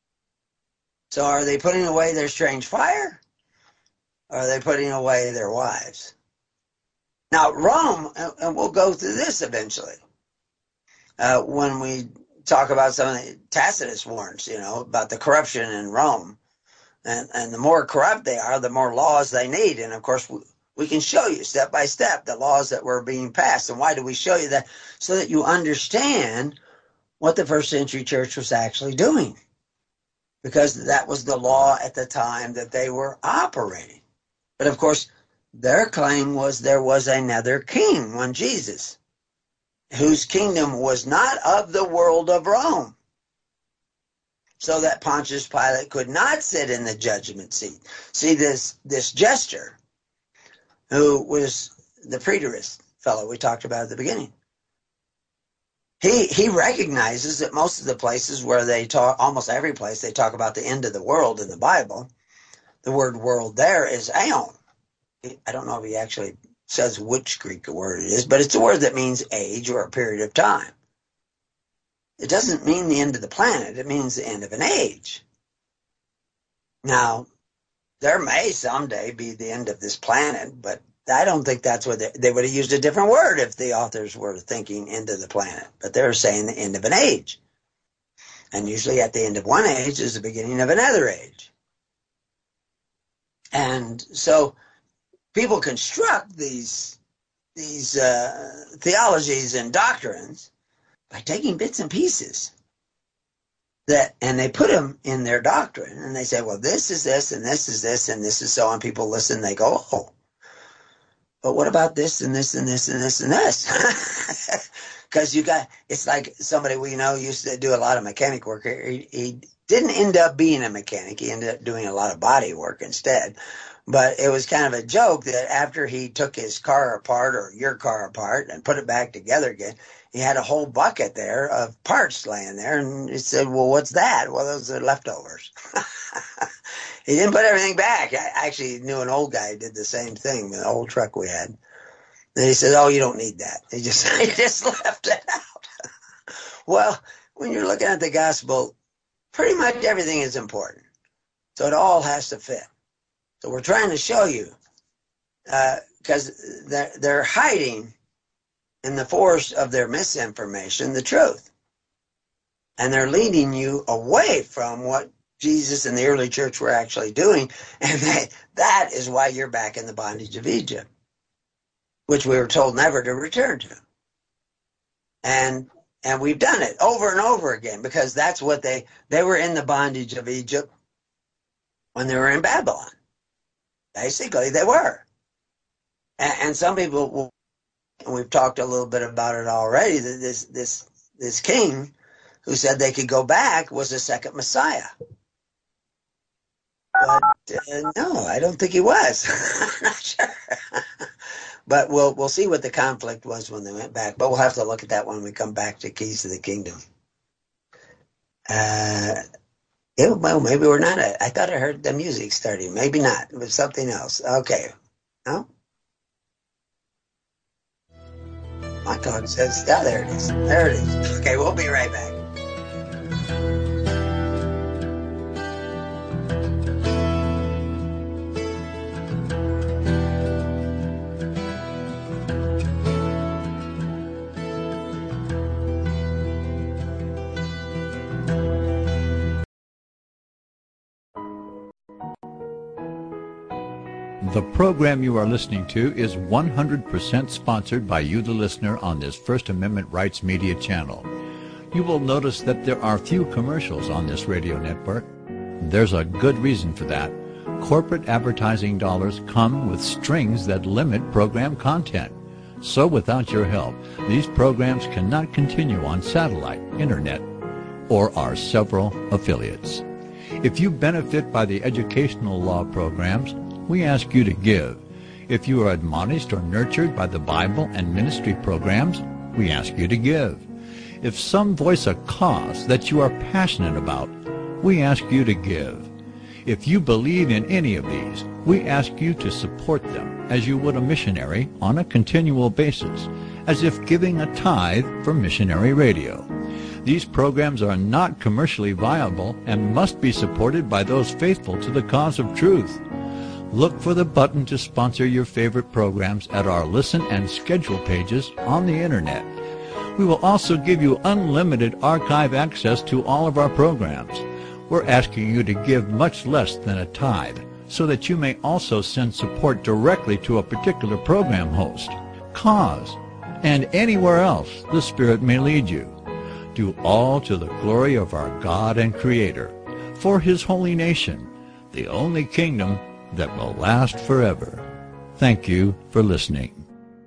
So are they putting away their strange fire? Or are they putting away their wives? Now, Rome, and we'll go through this eventually, uh, when we talk about some of the Tacitus warns, you know, about the corruption in Rome. And, and the more corrupt they are, the more laws they need. And, of course, we, we can show you step by step the laws that were being passed. And why do we show you that? So that you understand what the first century church was actually doing. Because that was the law at the time that they were operating. But, of course, their claim was there was another king, one Jesus, whose kingdom was not of the world of Rome. So that Pontius Pilate could not sit in the judgment seat. See, this, this jester, who was the preterist fellow we talked about at the beginning, he, he recognizes that most of the places where they talk, almost every place they talk about the end of the world in the Bible, the word world there is aeon. I don't know if he actually says which Greek word it is, but it's a word that means age or a period of time. It doesn't mean the end of the planet. It means the end of an age. Now, there may someday be the end of this planet, but I don't think that's what they, they would have used a different word if the authors were thinking end of the planet, but they're saying the end of an age. And usually at the end of one age is the beginning of another age. And so people construct these, these uh, theologies and doctrines by taking bits and pieces. That, and they put them in their doctrine, and they say, well, this is this, and this is this, and this is so on. People listen, they go, oh, but what about this, and this, and this, and this, and this? Because you got, it's like somebody we know used to do a lot of mechanic work. He, he didn't end up being a mechanic. He ended up doing a lot of body work instead. But it was kind of a joke that after he took his car apart, or your car apart, and put it back together again, he had a whole bucket there of parts laying there, and he said, well, what's that? Well, those are leftovers. He didn't put everything back. I actually knew an old guy who did the same thing with an old truck we had. And he said, oh, you don't need that. He just, he just left it out. Well, when you're looking at the gospel, pretty much everything is important. So it all has to fit. So we're trying to show you, because uh, they're, they're hiding in the force of their misinformation the truth. And they're leading you away from what Jesus and the early church were actually doing. And they, that is why you're back in the bondage of Egypt, which we were told never to return to. And and we've done it over and over again, because that's what they, they were in the bondage of Egypt when they were in Babylon. Basically, they were. And, and some people will, and we've talked a little bit about it already, that this this this king who said they could go back was a second Messiah. But uh, no, I don't think he was. I'm not sure. But we'll we'll see what the conflict was when they went back. But we'll have to look at that when we come back to Keys to the Kingdom. Uh, yeah, well, maybe we're not. I thought I heard the music starting. Maybe not. It was something else. Okay. No? My clock says, oh, there it is. There it is. Okay, we'll be right back. The program you are listening to is one hundred percent sponsored by you, the listener, on this First Amendment Rights Media channel. You will notice that there are few commercials on this radio network. There's a good reason for that. Corporate advertising dollars come with strings that limit program content. So without your help, these programs cannot continue on satellite, internet, or our several affiliates. If you benefit by the educational law programs, we ask you to give. If you are admonished or nurtured by the Bible and ministry programs, we ask you to give. If some voice a cause that you are passionate about, we ask you to give. If you believe in any of these, we ask you to support them as you would a missionary on a continual basis, as if giving a tithe for missionary radio. These programs are not commercially viable and must be supported by those faithful to the cause of truth. Look for the button to sponsor your favorite programs at our listen and schedule pages on the internet. We will also give you unlimited archive access to all of our programs. We're asking you to give much less than a tithe, so that you may also send support directly to a particular program host, cause, and anywhere else the Spirit may lead you. Do all to the glory of our God and Creator, for His holy nation, the only kingdom that will last forever. Thank you for listening.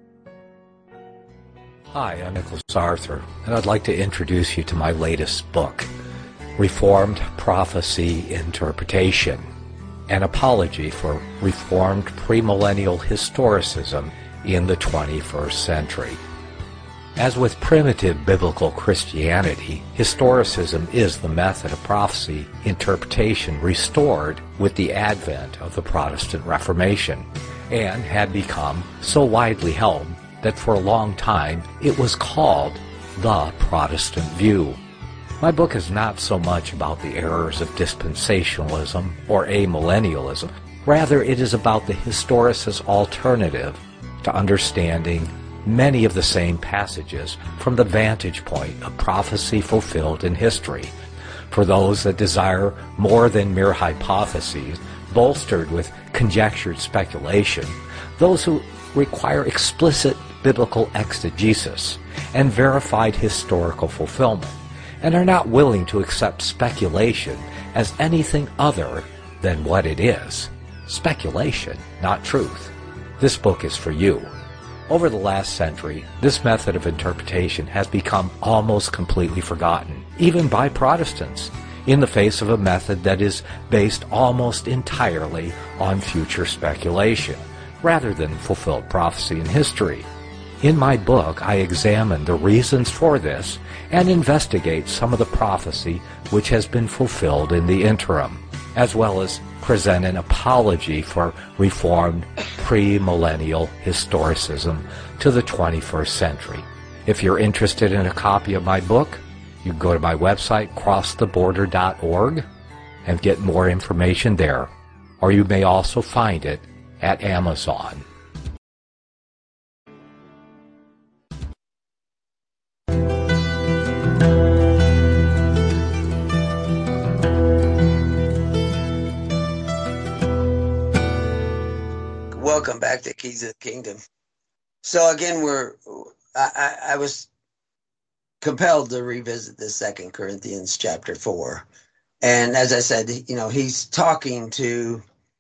Hi, I'm Nicholas Arthur, and I'd like to introduce you to my latest book, Reformed Prophecy Interpretation, an apology for Reformed premillennial historicism in the twenty-first century. As with primitive biblical Christianity, historicism is the method of prophecy interpretation restored with the advent of the Protestant Reformation, and had become so widely held that for a long time it was called the Protestant view. My book is not so much about the errors of dispensationalism or amillennialism, Rather, it is about the historicist alternative to understanding many of the same passages from the vantage point of prophecy fulfilled in history, for those that desire more than mere hypotheses bolstered with conjectured speculation, those who require explicit biblical exegesis and verified historical fulfillment, and are not willing to accept speculation as anything other than what it is. Speculation, not truth. This book is for you. Over the last century, this method of interpretation has become almost completely forgotten, even by Protestants, in the face of a method that is based almost entirely on future speculation, rather than fulfilled prophecy in history. In my book, I examine the reasons for this and investigate some of the prophecy which has been fulfilled in the interim, as well as present an apology for Reformed premillennial historicism to the twenty-first century. If you're interested in a copy of my book, you can go to my website, cross the border dot org, and get more information there. Or you may also find it at Amazon. Welcome back to Keys of the Kingdom. So again, we're I, I, I was compelled to revisit the Second Corinthians chapter four, and as I said, you know, he's talking to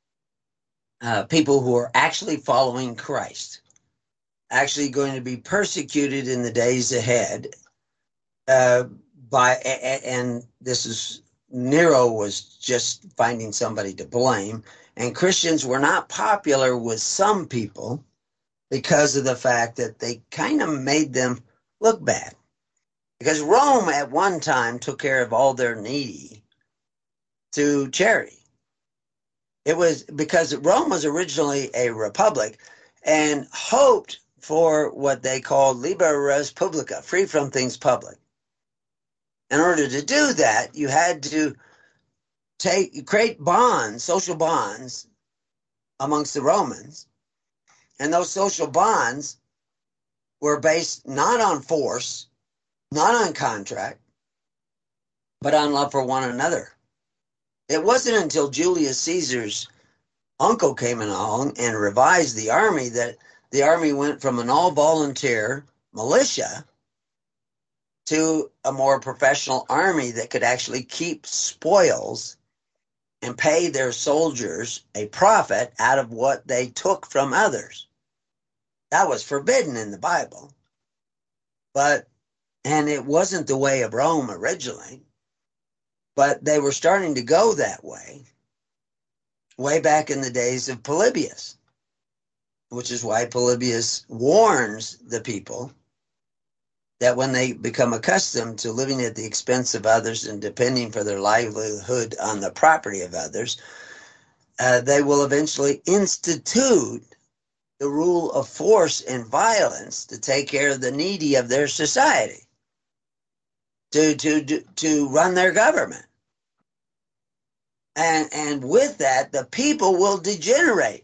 uh, people who are actually following Christ, actually going to be persecuted in the days ahead. Uh, by and this is Nero was just finding somebody to blame. And Christians were not popular with some people because of the fact that they kind of made them look bad. Because Rome at one time took care of all their needy through charity. It was because Rome was originally a republic and hoped for what they called libera res publica, free from things public. In order to do that, you had to Take create bonds, social bonds amongst the Romans, and those social bonds were based not on force, not on contract, but on love for one another. It wasn't until Julius Caesar's uncle came along and revised the army that the army went from an all-volunteer militia to a more professional army that could actually keep spoils and pay their soldiers a profit out of what they took from others. That was forbidden in the Bible. But, and it wasn't the way of Rome originally, but they were starting to go that way, way back in the days of Polybius, which is why Polybius warns the people that when they become accustomed to living at the expense of others and depending for their livelihood on the property of others, uh, they will eventually institute the rule of force and violence to take care of the needy of their society, to to to run their government. And, and with that, the people will degenerate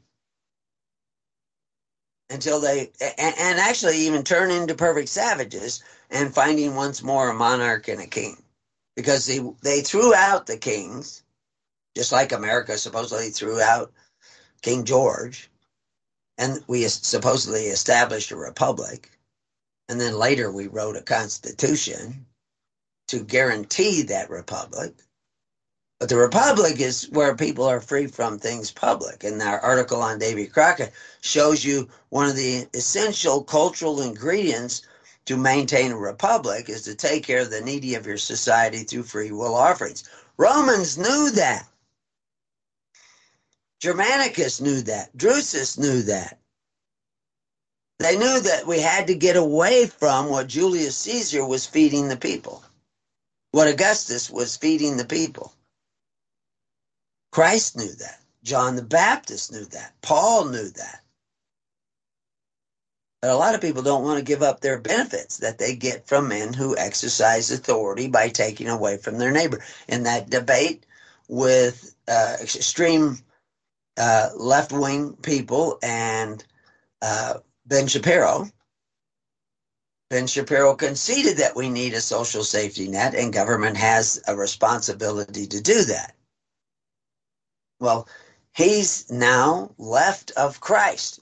until they, and, and actually even turn into perfect savages and finding once more a monarch and a king. Because they, they threw out the kings, just like America supposedly threw out King George, and we supposedly established a republic. And then later we wrote a constitution to guarantee that republic. But the republic is where people are free from things public. And our article on Davy Crockett shows you one of the essential cultural ingredients to maintain a republic is to take care of the needy of your society through free will offerings. Romans knew that. Germanicus knew that. Drusus knew that. They knew that we had to get away from what Julius Caesar was feeding the people, what Augustus was feeding the people. Christ knew that. John the Baptist knew that. Paul knew that. But a lot of people don't want to give up their benefits that they get from men who exercise authority by taking away from their neighbor. In that debate with uh, extreme uh, left-wing people and uh, Ben Shapiro. Ben Shapiro conceded that we need a social safety net and government has a responsibility to do that. Well, he's now left of Christ.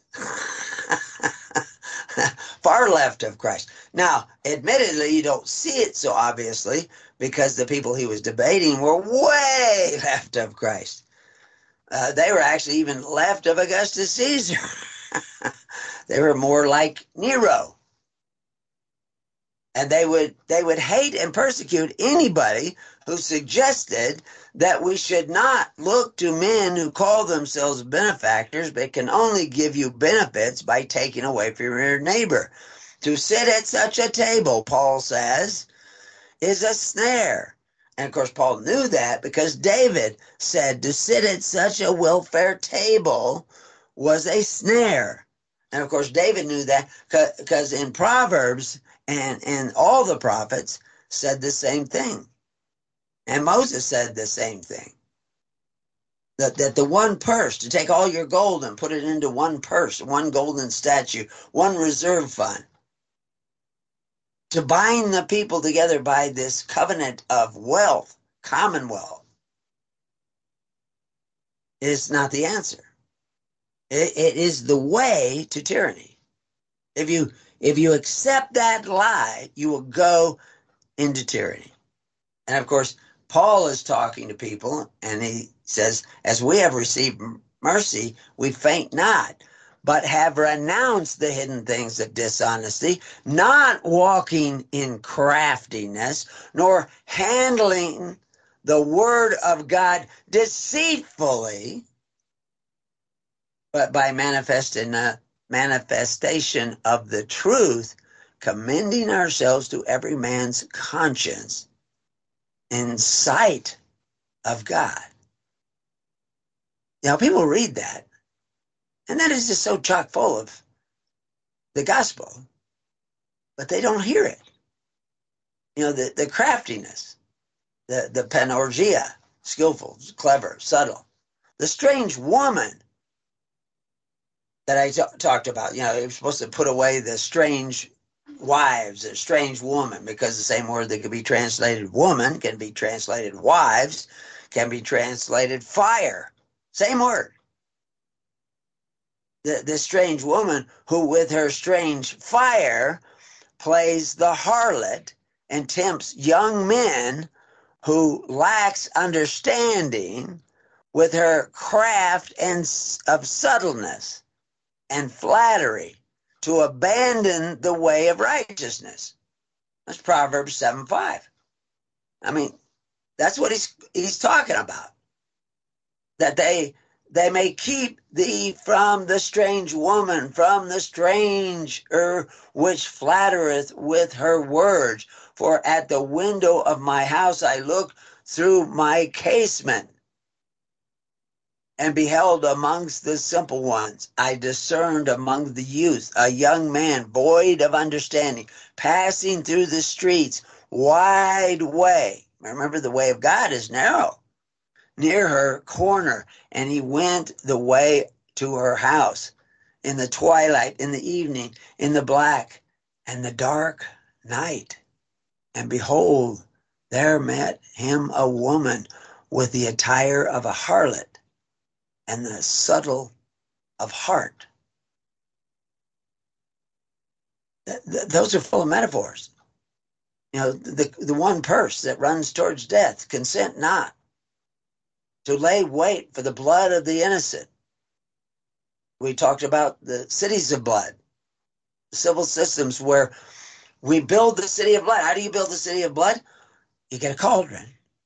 Far left of Christ. Now, admittedly, you don't see it so obviously because the people he was debating were way left of Christ. Uh, they were actually even left of Augustus Caesar. They were more like Nero. And they would they would hate and persecute anybody who suggested that we should not look to men who call themselves benefactors but can only give you benefits by taking away from your neighbor. To sit at such a table, Paul says, is a snare. And of course, Paul knew that because David said to sit at such a welfare table was a snare. And of course, David knew that because in Proverbs and, and all the prophets said the same thing. And Moses said the same thing. That, that the one purse, to take all your gold and put it into one purse, one golden statue, one reserve fund. To bind the people together by this covenant of wealth, commonwealth, is not the answer. It, it is the way to tyranny. If you if you accept that lie, you will go into tyranny. And of course, Paul is talking to people, and he says, as we have received mercy, we faint not, but have renounced the hidden things of dishonesty, not walking in craftiness, nor handling the word of God deceitfully, but by manifesting a manifestation of the truth, commending ourselves to every man's conscience in sight of God. Now, people read that, and that is just so chock full of the gospel, but they don't hear it. You know, the, the craftiness, the, the panorgia, skillful, clever, subtle. The strange woman that I t- talked about, you know, you're supposed to put away the strange wives, a strange woman, because the same word that could be translated woman can be translated wives, can be translated fire. Same word. The, the strange woman who with her strange fire plays the harlot and tempts young men who lacks understanding with her craft and of subtleness and flattery to abandon the way of righteousness. That's Proverbs seven five. I mean, that's what he's he's talking about. That they they may keep thee from the strange woman, from the stranger which flattereth with her words. For at the window of my house I looked through my casement, and beheld amongst the simple ones, I discerned among the youth a young man void of understanding, passing through the streets, wide way. Remember, the way of God is narrow. Near her corner, and he went the way to her house in the twilight, in the evening, in the black and the dark night. And behold, there met him a woman with the attire of a harlot and the subtle of heart. Th- th- those are full of metaphors. You know, the, the one purse that runs towards death, consent not to lay wait for the blood of the innocent. We talked about the cities of blood, the civil systems where we build the city of blood. How do you build the city of blood? You get a cauldron.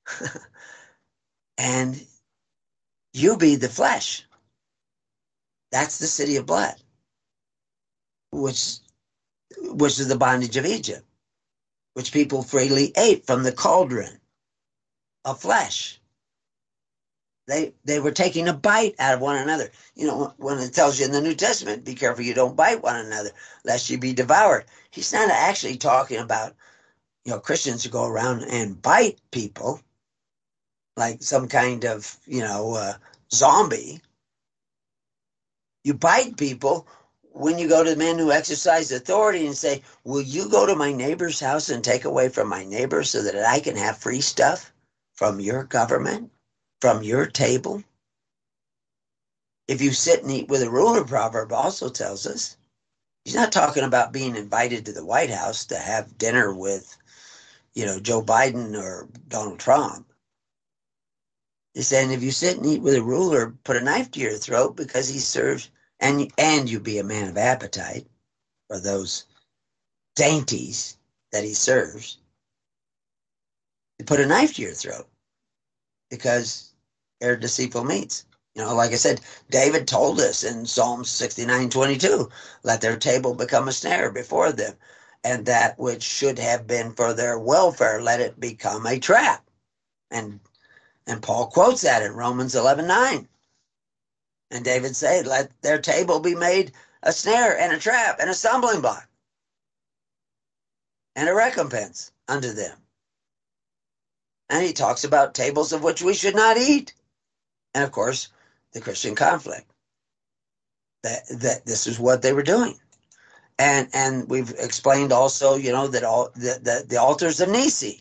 And you be the flesh. That's the city of blood, which, which is the bondage of Egypt, which people freely ate from the cauldron of flesh. They they were taking a bite out of one another. You know, when it tells you in the New Testament, be careful you don't bite one another, lest you be devoured. He's not actually talking about, you know, Christians who go around and bite people like some kind of, you know, uh, zombie. You bite people when you go to the men who exercise authority and say, will you go to my neighbor's house and take away from my neighbor so that I can have free stuff from your government, from your table? If you sit and eat with a ruler, proverb also tells us. He's not talking about being invited to the White House to have dinner with, you know, Joe Biden or Donald Trump. He's saying if you sit and eat with a ruler, put a knife to your throat because he serves, and, and you be a man of appetite for those dainties that he serves. You put a knife to your throat because they're deceitful meats. You know, like I said, David told us in Psalm sixty-nine twenty-two, let their table become a snare before them, and that which should have been for their welfare, let it become a trap. And and Paul quotes that in Romans eleven nine. And David said, let their table be made a snare and a trap and a stumbling block and a recompense unto them. And he talks about tables of which we should not eat. And of course, the Christian conflict. That that this is what they were doing. And and we've explained also, you know, that all the, the, the altars of Nisi,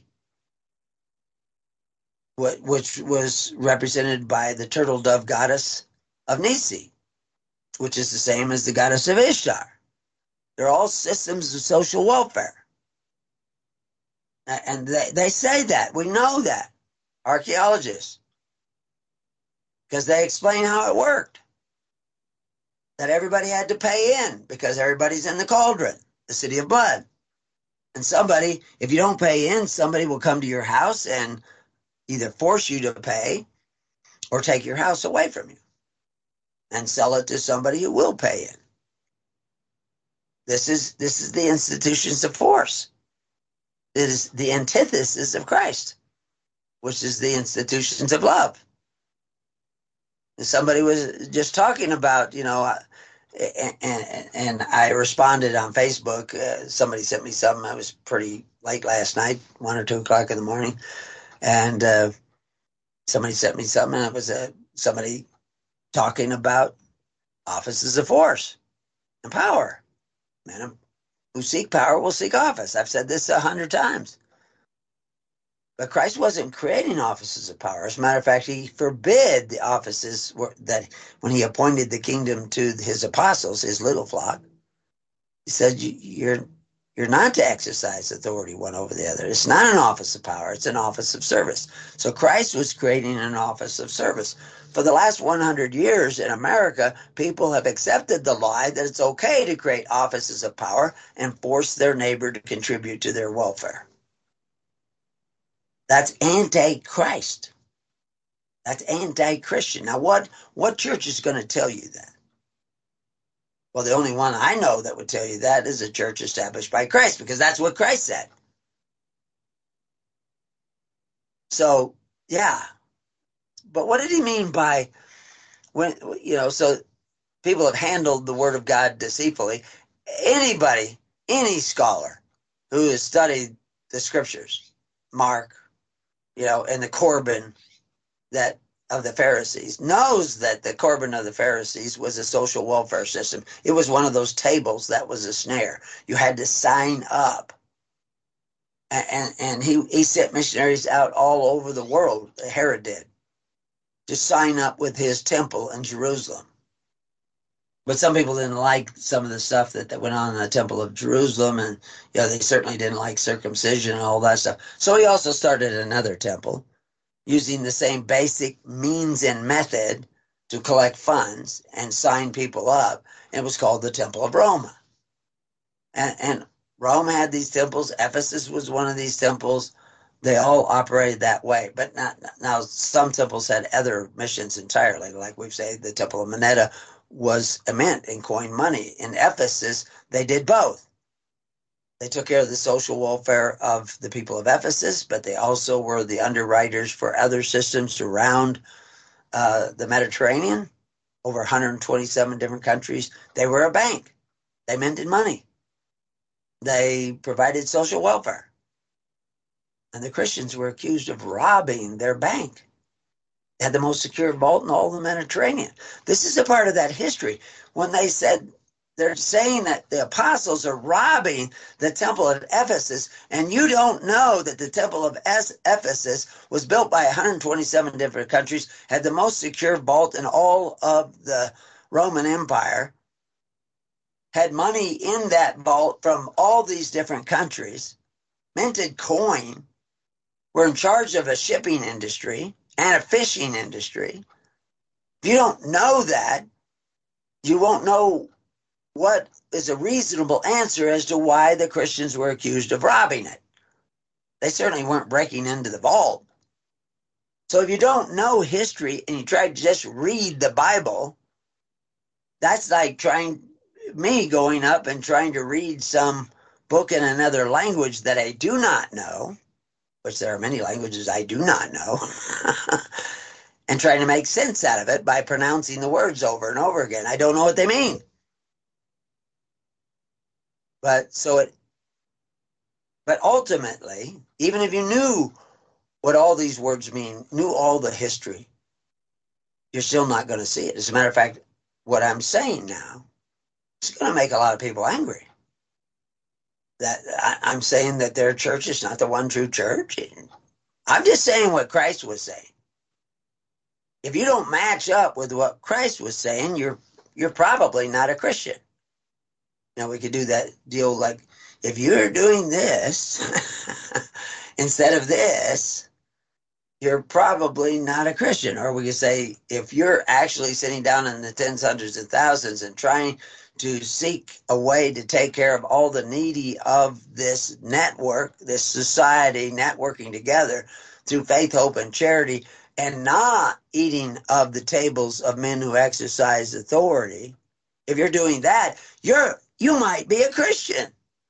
which was represented by the turtle dove goddess of Nisi, which is the same as the goddess of Ishtar. They're all systems of social welfare. And they, they say that. We know that. Archaeologists. Because they explain how it worked. That everybody had to pay in because everybody's in the cauldron, the city of blood. And somebody, if you don't pay in, somebody will come to your house and either force you to pay or take your house away from you and sell it to somebody who will pay in. This is this is the institutions of force. It is the antithesis of Christ, which is the institutions of love. And somebody was just talking about, you know, and, and, and I responded on Facebook. Uh, somebody sent me something. I was pretty late last night, one or two o'clock in the morning. And uh, somebody sent me something. And it was uh, somebody talking about offices of force and power. Men who seek power will seek office. I've said this a hundred times. But Christ wasn't creating offices of power. As a matter of fact, he forbid the offices that when he appointed the kingdom to his apostles, his little flock, he said, you're, you're not to exercise authority one over the other. It's not an office of power. It's an office of service. So Christ was creating an office of service. For the last one hundred years in America, people have accepted the lie that it's okay to create offices of power and force their neighbor to contribute to their welfare. That's anti-Christ. That's anti-Christian. Now, what, what church is going to tell you that? Well, the only one I know that would tell you that is a church established by Christ, because that's what Christ said. So, yeah. But what did he mean by, when, you know, so people have handled the word of God deceitfully. Anybody, any scholar who has studied the scriptures, Mark, you know, and the Corban that of the Pharisees, knows that the Corban of the Pharisees was a social welfare system. It was one of those tables that was a snare. You had to sign up. And, and, and he, he sent missionaries out all over the world, Herod did, to sign up with his temple in Jerusalem. But some people didn't like some of the stuff that, that went on in the Temple of Jerusalem, and you know, they certainly didn't like circumcision and all that stuff. So he also started another temple using the same basic means and method to collect funds and sign people up. And it was called the Temple of Rome. And, and Rome had these temples. Ephesus was one of these temples. They all operated that way. But not, now some temples had other missions entirely. Like we say, the Temple of Moneta was a mint and coined money. In Ephesus, they did both. They took care of the social welfare of the people of Ephesus, but they also were the underwriters for other systems around uh, the Mediterranean, over one hundred twenty-seven different countries. They were a bank. They minted money. They provided social welfare. And the Christians were accused of robbing their bank. Had the most secure vault in all the Mediterranean. This is a part of that history. When they said, they're saying that the apostles are robbing the temple at Ephesus, and you don't know that the temple of Ephesus was built by one hundred twenty-seven different countries, had the most secure vault in all of the Roman Empire, had money in that vault from all these different countries, minted coin, were in charge of a shipping industry and a fishing industry. If you don't know that, you won't know what is a reasonable answer as to why the Christians were accused of robbing it. They certainly weren't breaking into the vault. So if you don't know history and you try to just read the Bible, that's like trying me going up and trying to read some book in another language that I do not know, which there are many languages I do not know, and trying to make sense out of it by pronouncing the words over and over again. I don't know what they mean. But so it, but ultimately, even if you knew what all these words mean, knew all the history, you're still not going to see it. As a matter of fact, what I'm saying now is going to make a lot of people angry. That I, I'm saying that their church is not the one true church. I'm just saying what Christ was saying. If you don't match up with what Christ was saying, you're you're probably not a Christian. Now we could do that deal like, if you're doing this instead of this, you're probably not a Christian. Or we could say, if you're actually sitting down in the tens, hundreds, and thousands and trying to seek a way to take care of all the needy of this network, this society networking together through faith, hope, and charity, and not eating of the tables of men who exercise authority, if you're doing that, you're you might be a Christian.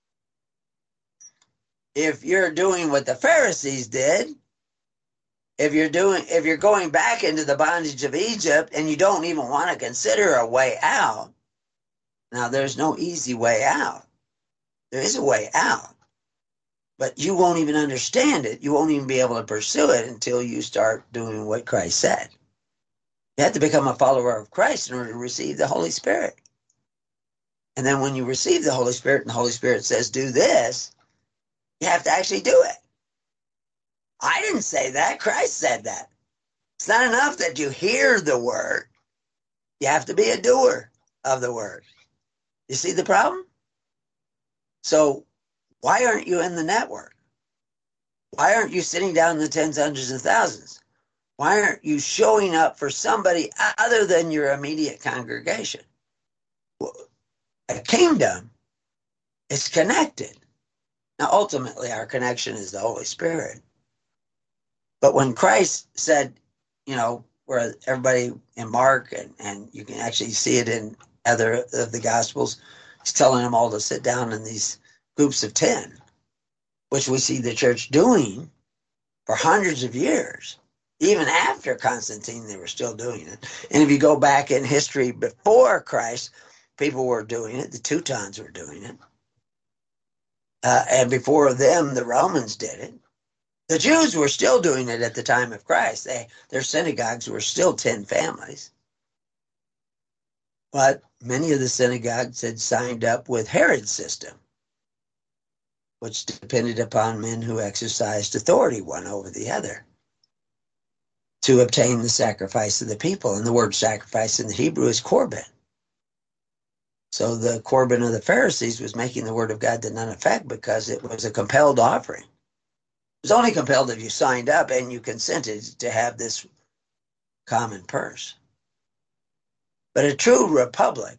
If you're doing what the Pharisees did, if you're doing if you're going back into the bondage of Egypt and you don't even want to consider a way out, now there's no easy way out. There is a way out, but you won't even understand it. You won't even be able to pursue it until you start doing what Christ said. You have to become a follower of Christ in order to receive the Holy Spirit. And then when you receive the Holy Spirit and the Holy Spirit says, do this, you have to actually do it. I didn't say that. Christ said that. It's not enough that you hear the word. You have to be a doer of the word. You see the problem? So why aren't you in the network? Why aren't you sitting down in the tens, hundreds, and thousands? Why aren't you showing up for somebody other than your immediate congregation? Well, a kingdom is connected. Now, ultimately, our connection is the Holy Spirit. But when Christ said, you know, where everybody in Mark, and, and you can actually see it in other of the Gospels, he's telling them all to sit down in these groups of ten, which we see the church doing for hundreds of years. Even after Constantine, they were still doing it. And if you go back in history before Christ, people were doing it. The Teutons were doing it. Uh, and before them, the Romans did it. The Jews were still doing it at the time of Christ. They, their synagogues were still ten families. But many of the synagogues had signed up with Herod's system, which depended upon men who exercised authority one over the other to obtain the sacrifice of the people. And the word sacrifice in the Hebrew is korban. So the korban of the Pharisees was making the word of God to none effect because it was a compelled offering. It was only compelled if you signed up and you consented to have this common purse. But a true republic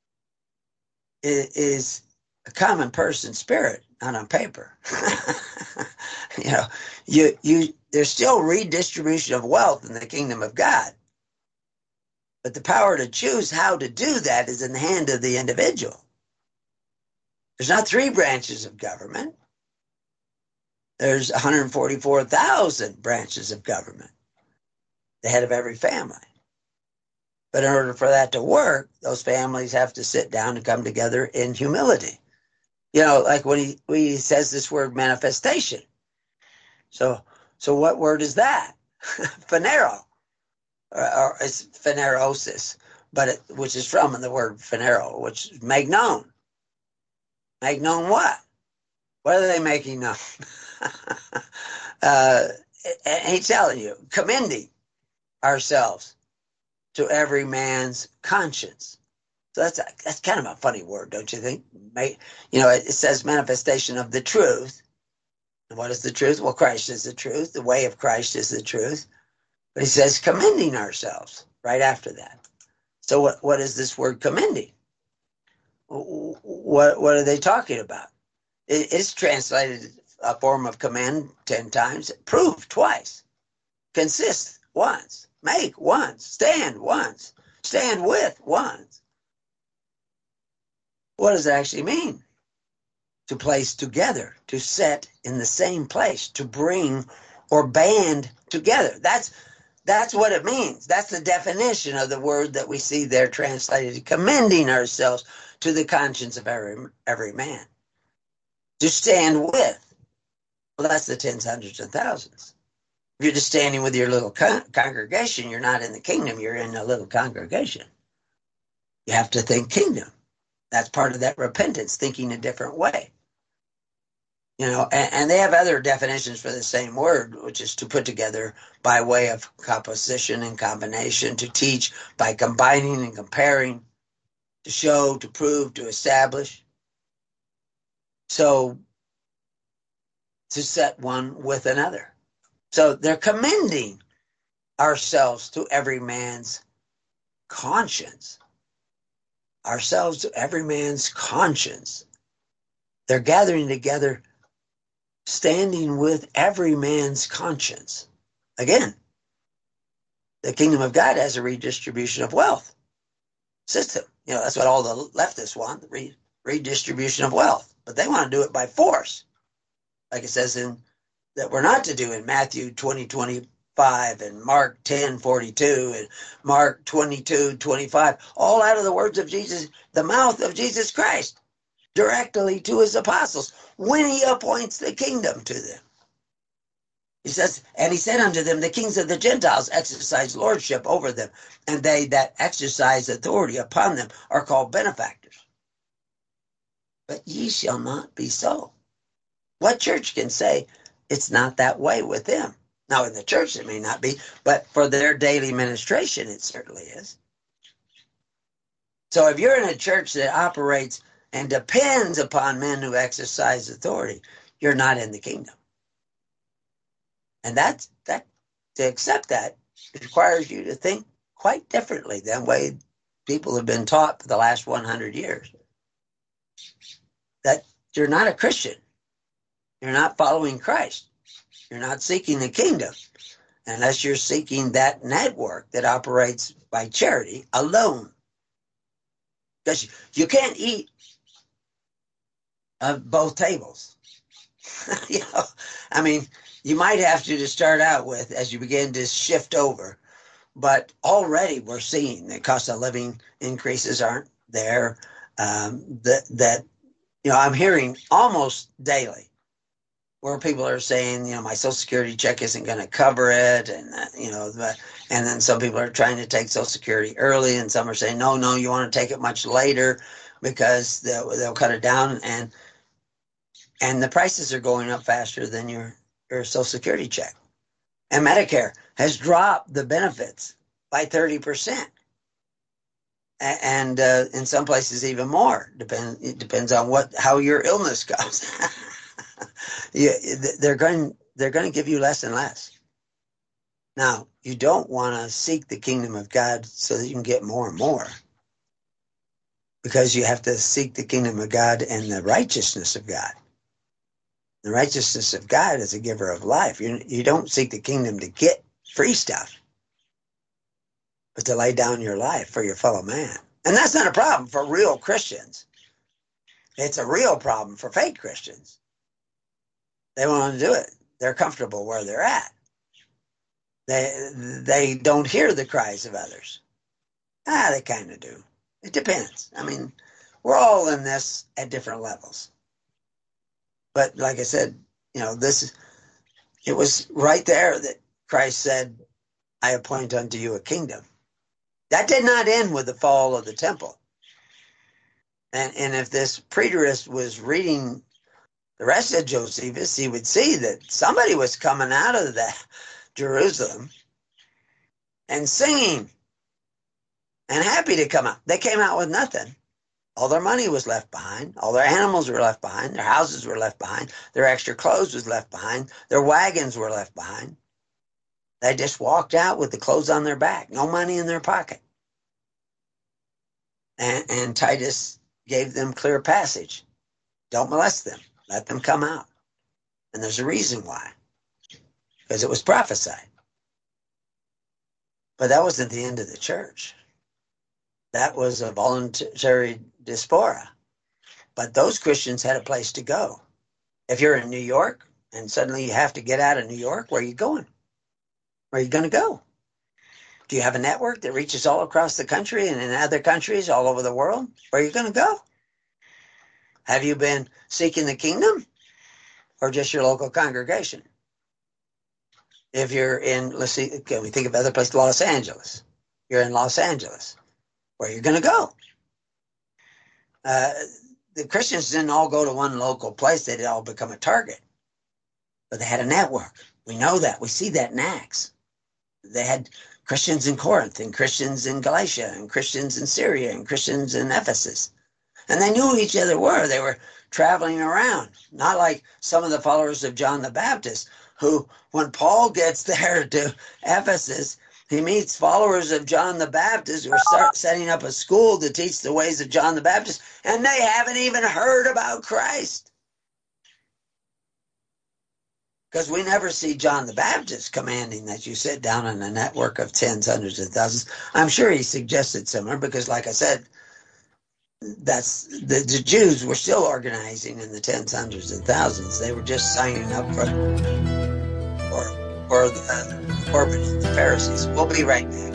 is a common purse in spirit, not on paper. you know, you you there's still redistribution of wealth in the kingdom of God. But the power to choose how to do that is in the hand of the individual. There's not three branches of government. There's one hundred forty-four thousand branches of government, the head of every family. But in order for that to work, those families have to sit down and come together in humility. You know, like when he, when he says this word manifestation. So, so what word is that? Phanero. or, or it's phanerosis, but it, which is from the word phanero, which is make known. Make known what? What are they making known? uh, and he's telling you, commending ourselves to every man's conscience. So that's a, that's kind of a funny word, don't you think? Make, you know, it, it says manifestation of the truth. And what is the truth? Well, Christ is the truth. The way of Christ is the truth. But he says commending ourselves right after that. So what, what is this word commending? What, what are they talking about? It, it's translated a form of commend ten times, prove twice, consist once, make once, stand once, stand with once. What does it actually mean? To place together, to set in the same place, to bring or band together. That's that's what it means. That's the definition of the word that we see there translated, commending ourselves to the conscience of every every man. To stand with. Well, that's the tens, hundreds, and thousands. If you're just standing with your little con- congregation, you're not in the kingdom, you're in a little congregation. You have to think kingdom. That's part of that repentance, thinking a different way. You know, and, and they have other definitions for the same word, which is to put together by way of composition and combination, to teach by combining and comparing, to show, to prove, to establish. So, to set one with another. So they're commending ourselves to every man's conscience. Ourselves to every man's conscience. They're gathering together, standing with every man's conscience. Again, the kingdom of God has a redistribution of wealth system. You know, that's what all the leftists want, the re- redistribution of wealth. But they want to do it by force. Like it says in that we're not to do in Matthew twenty, twenty-five and Mark ten, forty-two and Mark twenty-two, twenty-five, all out of the words of Jesus, the mouth of Jesus Christ, directly to his apostles, when he appoints the kingdom to them. He says, and he said unto them, the kings of the Gentiles exercise lordship over them, and they that exercise authority upon them are called benefactors. But ye shall not be so. What church can say it's not that way with them? Now, in the church it may not be, but for their daily ministration it certainly is. So if you're in a church that operates and depends upon men who exercise authority, you're not in the kingdom. And that's, that, to accept that requires you to think quite differently than the way people have been taught for the last one hundred years. That you're not a Christian. You're not following Christ. You're not seeking the kingdom unless you're seeking that network that operates by charity alone. Because you can't eat of both tables. You know, I mean, you might have to to start out with as you begin to shift over. But already we're seeing the cost of living increases aren't there. Um, that, that, you know, I'm hearing almost daily where people are saying, you know, my Social Security check isn't going to cover it. And, uh, you know, the, and then some people are trying to take Social Security early, and some are saying, no, no, you want to take it much later because they'll, they'll cut it down. And and the prices are going up faster than your, your Social Security check. And Medicare has dropped the benefits by thirty percent. And uh, in some places even more. Depend, it depends on what how your illness goes. Yeah, they're going they're going to give you less and less. Now, you don't want to seek the kingdom of God so that you can get more and more, because you have to seek the kingdom of God and the righteousness of God. The righteousness of God is a giver of life. You, you don't seek the kingdom to get free stuff, but to lay down your life for your fellow man. And that's not a problem for real Christians. It's a real problem for fake Christians. They want to do it. They're comfortable where they're at. They they don't hear the cries of others. Ah, they kind of do. It depends. I mean, we're all in this at different levels. But like I said, you know, this is, it was right there that Christ said, I appoint unto you a kingdom. That did not end with the fall of the temple. And, and if this preterist was reading the rest of Josephus, he would see that somebody was coming out of that Jerusalem and singing and happy to come out. They came out with nothing. All their money was left behind. All their animals were left behind. Their houses were left behind. Their extra clothes was left behind. Their wagons were left behind. They just walked out with the clothes on their back, no money in their pocket. And, and Titus gave them clear passage. Don't molest them. Let them come out. And there's a reason why. Because it was prophesied. But that wasn't the end of the church. That was a voluntary diaspora. But those Christians had a place to go. If you're in New York and suddenly you have to get out of New York, where are you going? Where are you going to go? Do you have a network that reaches all across the country and in other countries all over the world? Where are you going to go? Have you been seeking the kingdom or just your local congregation? If you're in, let's see, can we think of other places, Los Angeles. You're in Los Angeles. Where are you going to go? Uh, the Christians didn't all go to one local place. They did all become a target. But they had a network. We know that. We see that in Acts. They had Christians in Corinth and Christians in Galatia and Christians in Syria and Christians in Ephesus. And they knew who each other were. They were traveling around. Not like some of the followers of John the Baptist, who, when Paul gets there to Ephesus, he meets followers of John the Baptist who are start setting up a school to teach the ways of John the Baptist, and they haven't even heard about Christ. Because we never see John the Baptist commanding that you sit down in a network of tens, hundreds, and thousands. I'm sure he suggested similar because, like I said, that's the, the Jews were still organizing in the tens, hundreds, and thousands. They were just signing up for for, for the Corbin and the Pharisees. We'll be right back.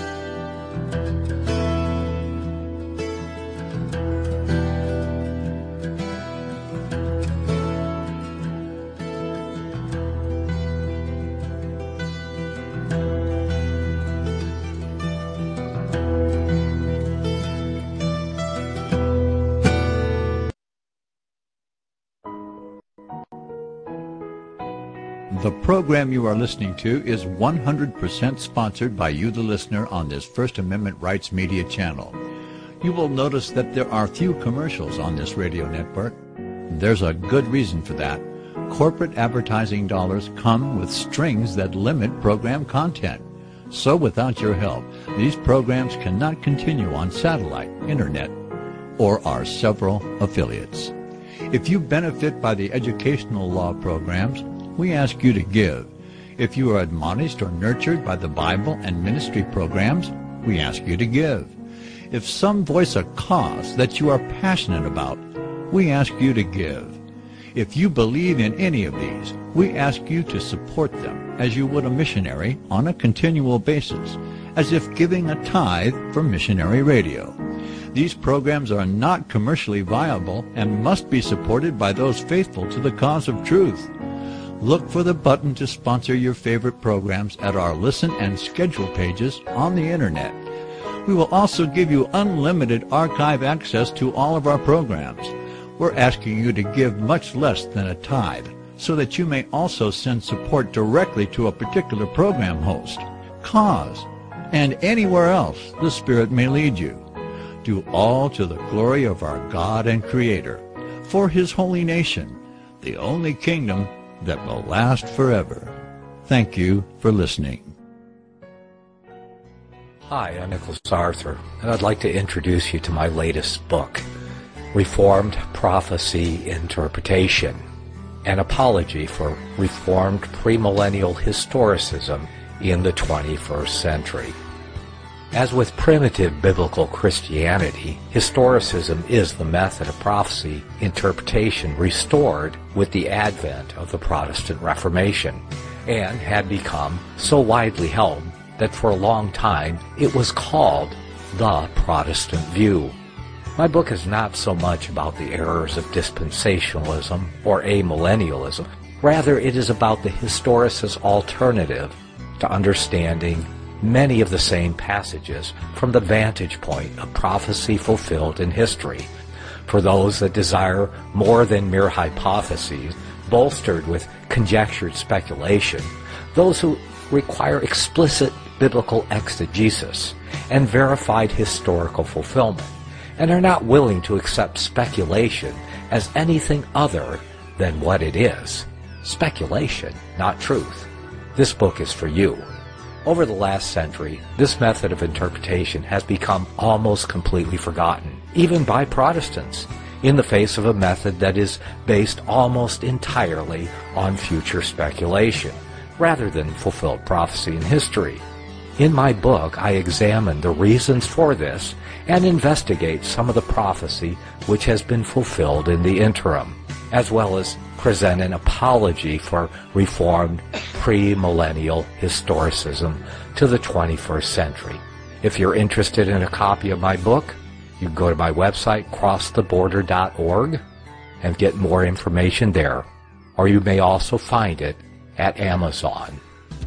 The program you are listening to is one hundred percent sponsored by you, the listener, on this First Amendment Rights Media channel. You will notice that there are few commercials on this radio network. There's a good reason for that. Corporate advertising dollars come with strings that limit program content. So without your help, these programs cannot continue on satellite, internet, or our several affiliates. If you benefit by the educational law programs, we ask you to give. If you are admonished or nurtured by the Bible and ministry programs, we ask you to give. If some voice a cause that you are passionate about, we ask you to give. If you believe in any of these, we ask you to support them as you would a missionary on a continual basis, as if giving a tithe for missionary radio. These programs are not commercially viable and must be supported by those faithful to the cause of truth. Look for the button to sponsor your favorite programs at our listen and schedule pages on the internet. We will also give you unlimited archive access to all of our programs. We're asking you to give much less than a tithe so that you may also send support directly to a particular program host, cause, and anywhere else the Spirit may lead you. Do all to the glory of our God and Creator, for His holy nation, the only kingdom that will last forever. Thank you for listening. Hi, I'm Nicholas Arthur, and I'd like to introduce you to my latest book, Reformed Prophecy Interpretation, an apology for Reformed premillennial historicism in the twenty-first century. As with primitive biblical Christianity, historicism is the method of prophecy interpretation restored with the advent of the Protestant Reformation, and had become so widely held that for a long time it was called the Protestant view. My book is not so much about the errors of dispensationalism or amillennialism. Rather, it is about the historicist alternative to understanding many of the same passages from the vantage point of prophecy fulfilled in history. For those that desire more than mere hypotheses, bolstered with conjectured speculation, those who require explicit biblical exegesis and verified historical fulfillment, and are not willing to accept speculation as anything other than what it is. Speculation, not truth. This book is for you. Over the last century, this method of interpretation has become almost completely forgotten, even by Protestants, in the face of a method that is based almost entirely on future speculation, rather than fulfilled prophecy in history. In my book, I examine the reasons for this and investigate some of the prophecy which has been fulfilled in the interim, as well as present an apology for Reformed pre-millennial historicism to the twenty-first century. If you're interested in a copy of my book, you can go to my website, cross the border dot org, and get more information there. Or you may also find it at Amazon.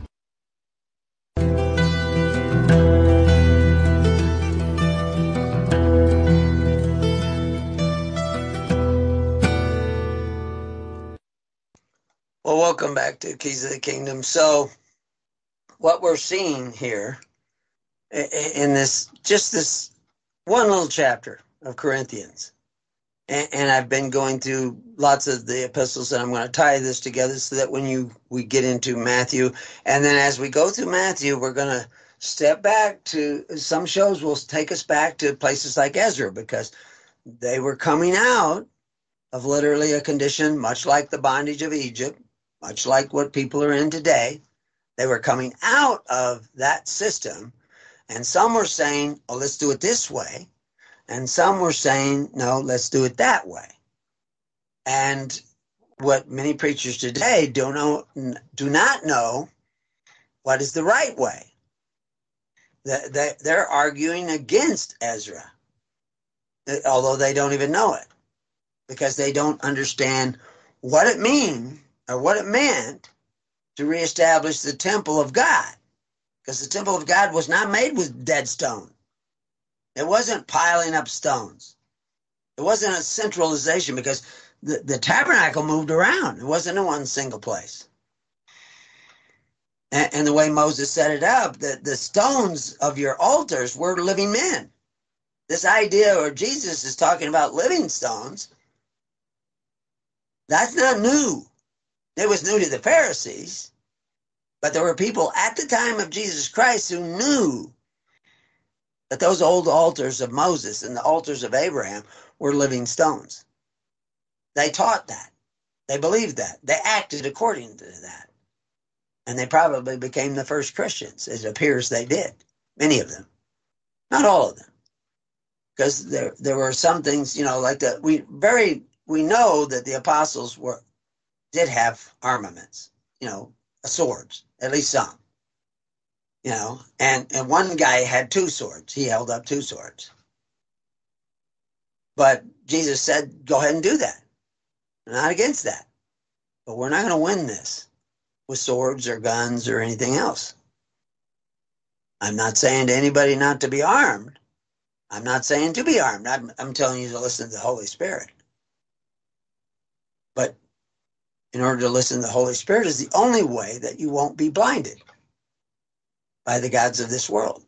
Well, welcome back to Keys of the Kingdom. So, what we're seeing here in this, just this one little chapter of Corinthians, and I've been going through lots of the epistles, and I'm going to tie this together so that when you we get into Matthew, and then as we go through Matthew, we're going to step back to, some shows will take us back to places like Ezra, because they were coming out of literally a condition much like the bondage of Egypt, much like what people are in today. They were coming out of that system, and some were saying, oh, let's do it this way. And some were saying, no, let's do it that way. And what many preachers today do, know, do not know what is the right way. They're arguing against Ezra, although they don't even know it, because they don't understand what it means or what it meant to reestablish the temple of God. Because the temple of God was not made with dead stone. It wasn't piling up stones. It wasn't a centralization, because the, the tabernacle moved around. It wasn't in one single place. And, and the way Moses set it up, the, the stones of your altars were living men. This idea where Jesus is talking about living stones, that's not new. It was new to the Pharisees, but there were people at the time of Jesus Christ who knew that those old altars of Moses and the altars of Abraham were living stones. They taught that. They believed that. They acted according to that. And they probably became the first Christians. It appears they did. Many of them. Not all of them. Because there there were some things, you know, like that. We very we know that the apostles were did have armaments, you know, swords, at least some. You know, and, and one guy had two swords. He held up two swords. But Jesus said, go ahead and do that. We're not against that. But we're not going to win this with swords or guns or anything else. I'm not saying to anybody not to be armed. I'm not saying to be armed. I'm, I'm telling you to listen to the Holy Spirit. But in order to listen to the Holy Spirit is the only way that you won't be blinded by the gods of this world.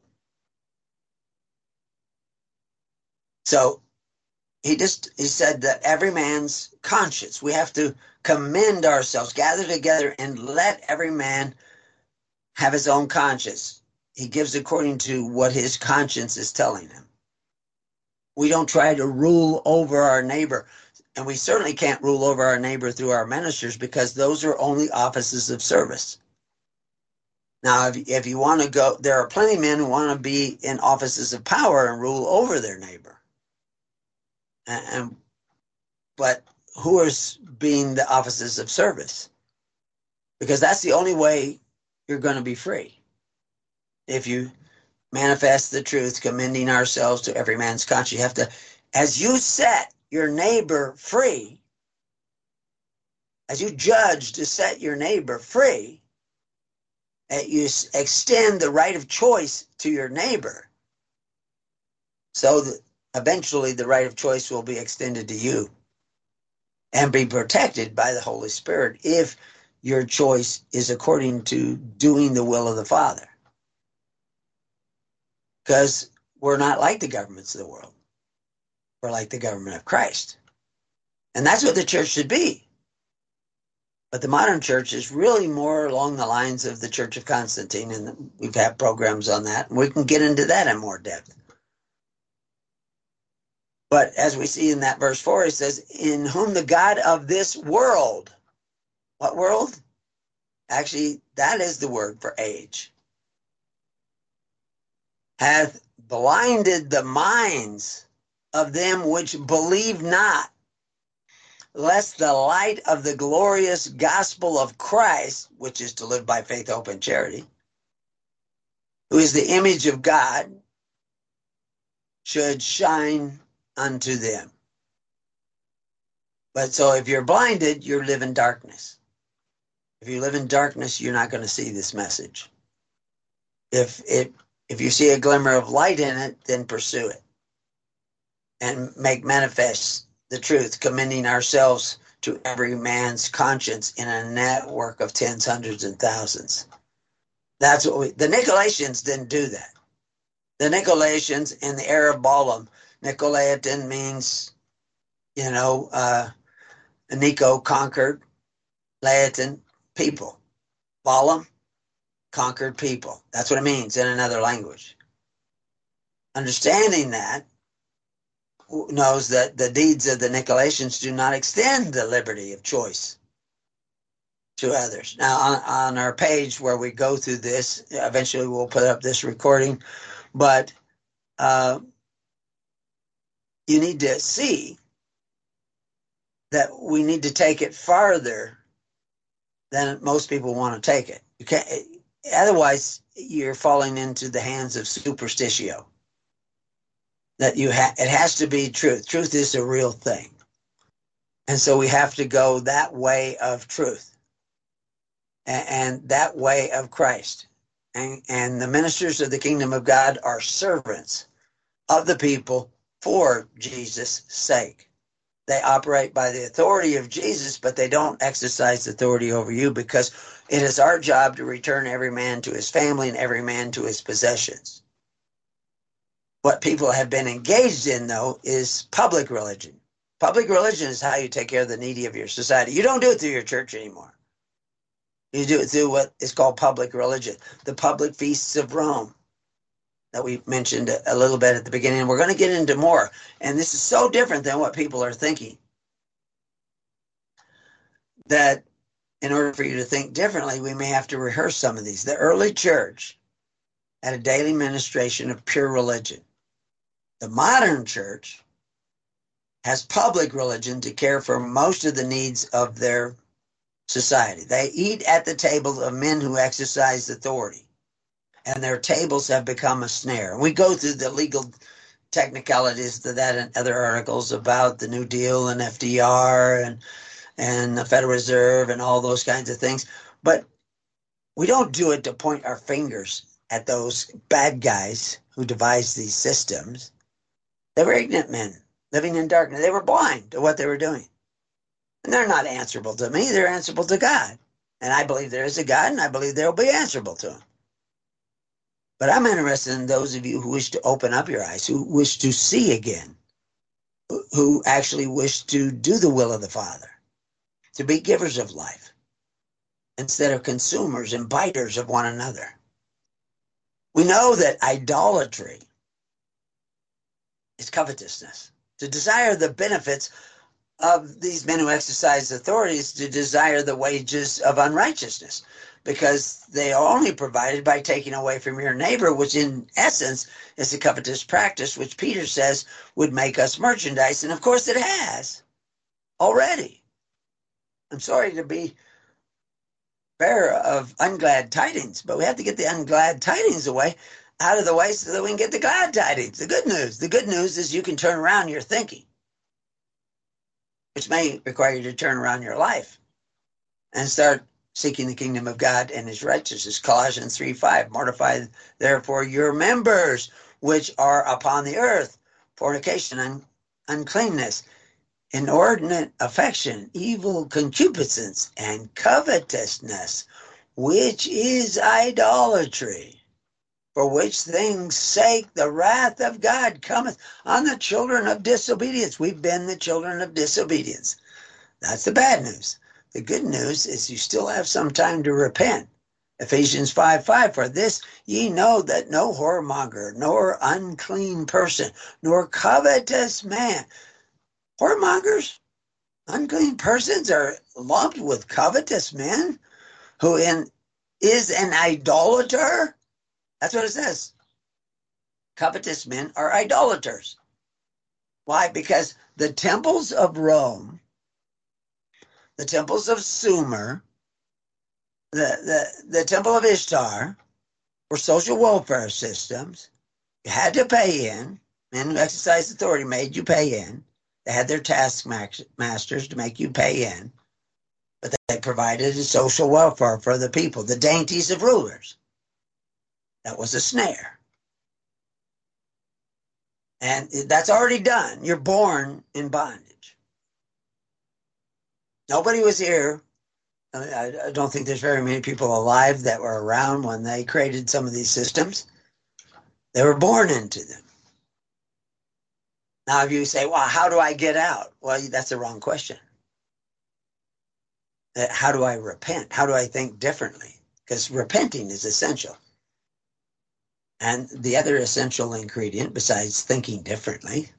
So he just he said that every man's conscience, we have to commend ourselves, gather together, and let every man have his own conscience. He gives according to what his conscience is telling him. We don't try to rule over our neighbor. And we certainly can't rule over our neighbor through our ministers, because those are only offices of service. Now, if, if you want to go, there are plenty of men who want to be in offices of power and rule over their neighbor. And, and but who is being the offices of service? Because that's the only way you're going to be free. If you manifest the truth, commending ourselves to every man's conscience, you have to, as you set your neighbor free, as you judge to set your neighbor free, Uh, you s- extend the right of choice to your neighbor, so that eventually the right of choice will be extended to you and be protected by the Holy Spirit if your choice is according to doing the will of the Father. Because we're not like the governments of the world. We're like the government of Christ. And that's what the church should be. But the modern church is really more along the lines of the Church of Constantine, and we've had programs on that, and we can get into that in more depth. But as we see in that verse four, it says, in whom the God of this world, what world? Actually, that is the word for age, hath blinded the minds of them which believe not, lest the light of the glorious gospel of Christ, which is to live by faith, hope, and charity, who is the image of God, should shine unto them. But so if you're blinded, you live in darkness. If you live in darkness, you're not going to see this message. If it, if you see a glimmer of light in it, then pursue it and make manifest the truth, commending ourselves to every man's conscience in a network of tens, hundreds, and thousands. That's what we, the Nicolaitans didn't do that. The Nicolaitans in the era of Balaam, Nicolaitan means, you know, uh, Nico conquered, Latin people. Balaam conquered people. That's what it means in another language. Understanding that knows that the deeds of the Nicolaitans do not extend the liberty of choice to others. Now, on, on our page where we go through this, eventually we'll put up this recording, but uh, you need to see that we need to take it farther than most people want to take it. You can't, otherwise, you're falling into the hands of superstitio. That you ha- it has to be truth. Truth is a real thing. And so we have to go that way of truth and, and that way of Christ. And, and the ministers of the kingdom of God are servants of the people for Jesus' sake. They operate by the authority of Jesus, but they don't exercise authority over you, because it is our job to return every man to his family and every man to his possessions. What people have been engaged in, though, is public religion. Public religion is how you take care of the needy of your society. You don't do it through your church anymore. You do it through what is called public religion. The public feasts of Rome that we mentioned a little bit at the beginning. We're going to get into more. And this is so different than what people are thinking, that in order for you to think differently, we may have to rehearse some of these. The early church had a daily ministration of pure religion. The modern church has public religion to care for most of the needs of their society. They eat at the table of men who exercise authority, and their tables have become a snare. And we go through the legal technicalities to that in other articles about the New Deal and F D R and, and the Federal Reserve and all those kinds of things. But we don't do it to point our fingers at those bad guys who devised these systems. They were ignorant men living in darkness. They were blind to what they were doing. And they're not answerable to me. They're answerable to God. And I believe there is a God, and I believe they'll be answerable to him. But I'm interested in those of you who wish to open up your eyes, who wish to see again, who actually wish to do the will of the Father, to be givers of life, instead of consumers and biters of one another. We know that idolatry is covetousness. To desire the benefits of these men who exercise authority is to desire the wages of unrighteousness, because they are only provided by taking away from your neighbor, which in essence is a covetous practice, which Peter says would make us merchandise. And of course it has already. I'm sorry to be bearer of unglad tidings, but we have to get the unglad tidings away out of the way so that we can get the glad tidings, the good news. The good news is you can turn around your thinking, which may require you to turn around your life and start seeking the kingdom of God and his righteousness. Colossians three five, mortify therefore your members which are upon the earth, fornication and uncleanness, inordinate affection, evil concupiscence, and covetousness, which is idolatry. For which things' sake the wrath of God cometh on the children of disobedience. We've been the children of disobedience. That's the bad news. The good news is you still have some time to repent. Ephesians five five, for this ye know that no whoremonger, nor unclean person, nor covetous man. Whoremongers, unclean persons are lumped with covetous men who in, is an idolater. That's what it says. Covetous men are idolaters. Why? Because the temples of Rome, the temples of Sumer, the, the, the temple of Ishtar were social welfare systems. You had to pay in. Men who exercised authority made you pay in. They had their taskmasters to make you pay in. But they provided a social welfare for the people, the dainties of rulers. That was a snare. And that's already done. You're born in bondage. Nobody was here. I don't think there's very many people alive that were around when they created some of these systems. They were born into them. Now, if you say, well, how do I get out? Well, that's the wrong question. How do I repent? How do I think differently? Because repenting is essential. And the other essential ingredient, besides thinking differently,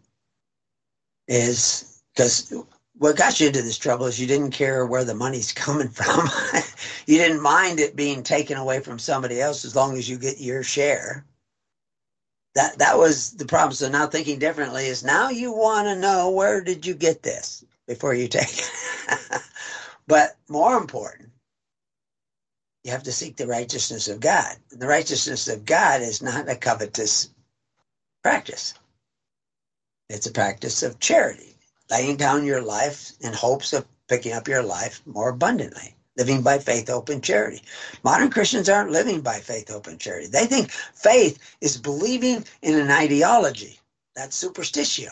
is because what got you into this trouble is you didn't care where the money's coming from. You didn't mind it being taken away from somebody else as long as you get your share. That that was the problem. So now thinking differently is now you want to know, where did you get this before you take it? But more important, you have to seek the righteousness of God. And the righteousness of God is not a covetous practice. It's a practice of charity, laying down your life in hopes of picking up your life more abundantly, living by faith, hope, and charity. Modern Christians aren't living by faith, hope, and charity. They think faith is believing in an ideology. That's superstitio.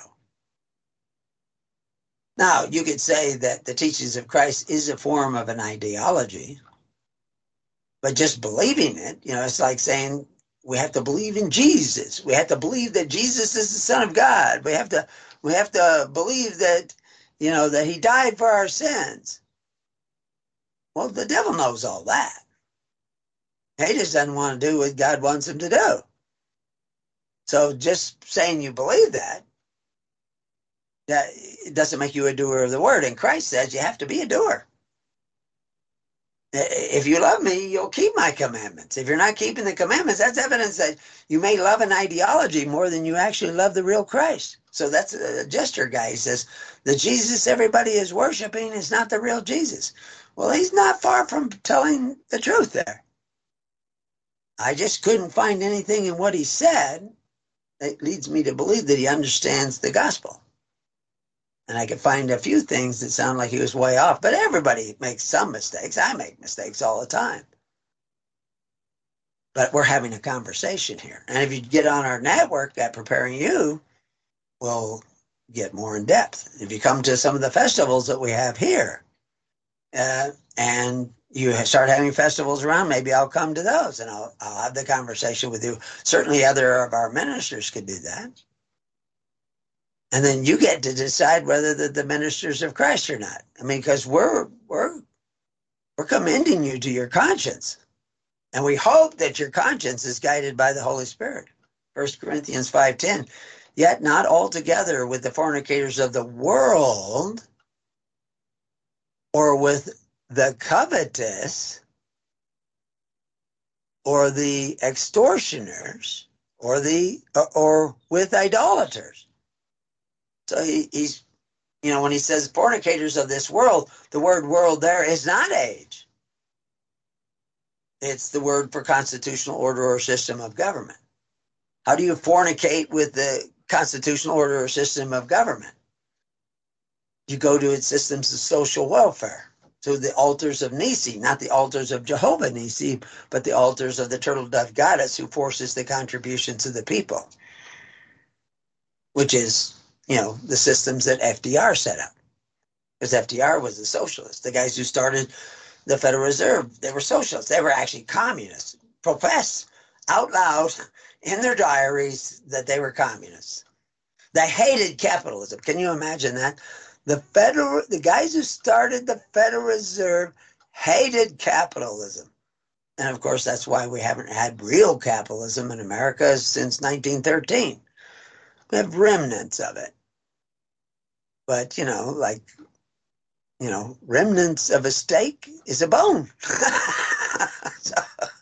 Now, you could say that the teachings of Christ is a form of an ideology, but just believing it, you know, it's like saying we have to believe in Jesus. We have to believe that Jesus is the Son of God. We have to, we have to believe that, you know, that he died for our sins. Well, the devil knows all that. He just doesn't want to do what God wants him to do. So just saying you believe that, that it doesn't make you a doer of the word. And Christ says you have to be a doer. If you love me, you'll keep my commandments. If you're not keeping the commandments, that's evidence that you may love an ideology more than you actually love the real Christ. So that's a gesture guy. He says, the Jesus everybody is worshiping is not the real Jesus. Well, he's not far from telling the truth there. I just couldn't find anything in what he said that leads me to believe that he understands the gospel. And I could find a few things that sound like he was way off, but everybody makes some mistakes. I make mistakes all the time. But we're having a conversation here. And if you get on our network, that Preparing You will get more in depth. If you come to some of the festivals that we have here, uh, and you start having festivals around, maybe I'll come to those and I'll, I'll have the conversation with you. Certainly other of our ministers could do that. And then you get to decide whether they're the ministers of Christ or not. I mean, because we're we're we're commending you to your conscience. And we hope that your conscience is guided by the Holy Spirit. First Corinthians five ten, yet not altogether with the fornicators of the world, or with the covetous, or the extortioners, or the or, or with idolaters. So he, he's, you know, when he says fornicators of this world, the word world there is not age. It's the word for constitutional order or system of government. How do you fornicate with the constitutional order or system of government? You go to its systems of social welfare. to the altars of Nisi, not the altars of Jehovah Nisi, but the altars of the turtle dove goddess who forces the contributions of the people, which is, you know, the systems that F D R set up. Because F D R was a socialist. The guys who started the Federal Reserve, they were socialists. They were actually communists, professed out loud in their diaries that they were communists. They hated capitalism. Can you imagine that? The federal, the guys who started the Federal Reserve hated capitalism. And of course, that's why we haven't had real capitalism in America since nineteen thirteen. We have remnants of it. But, you know, like, you know, remnants of a steak is a bone. so,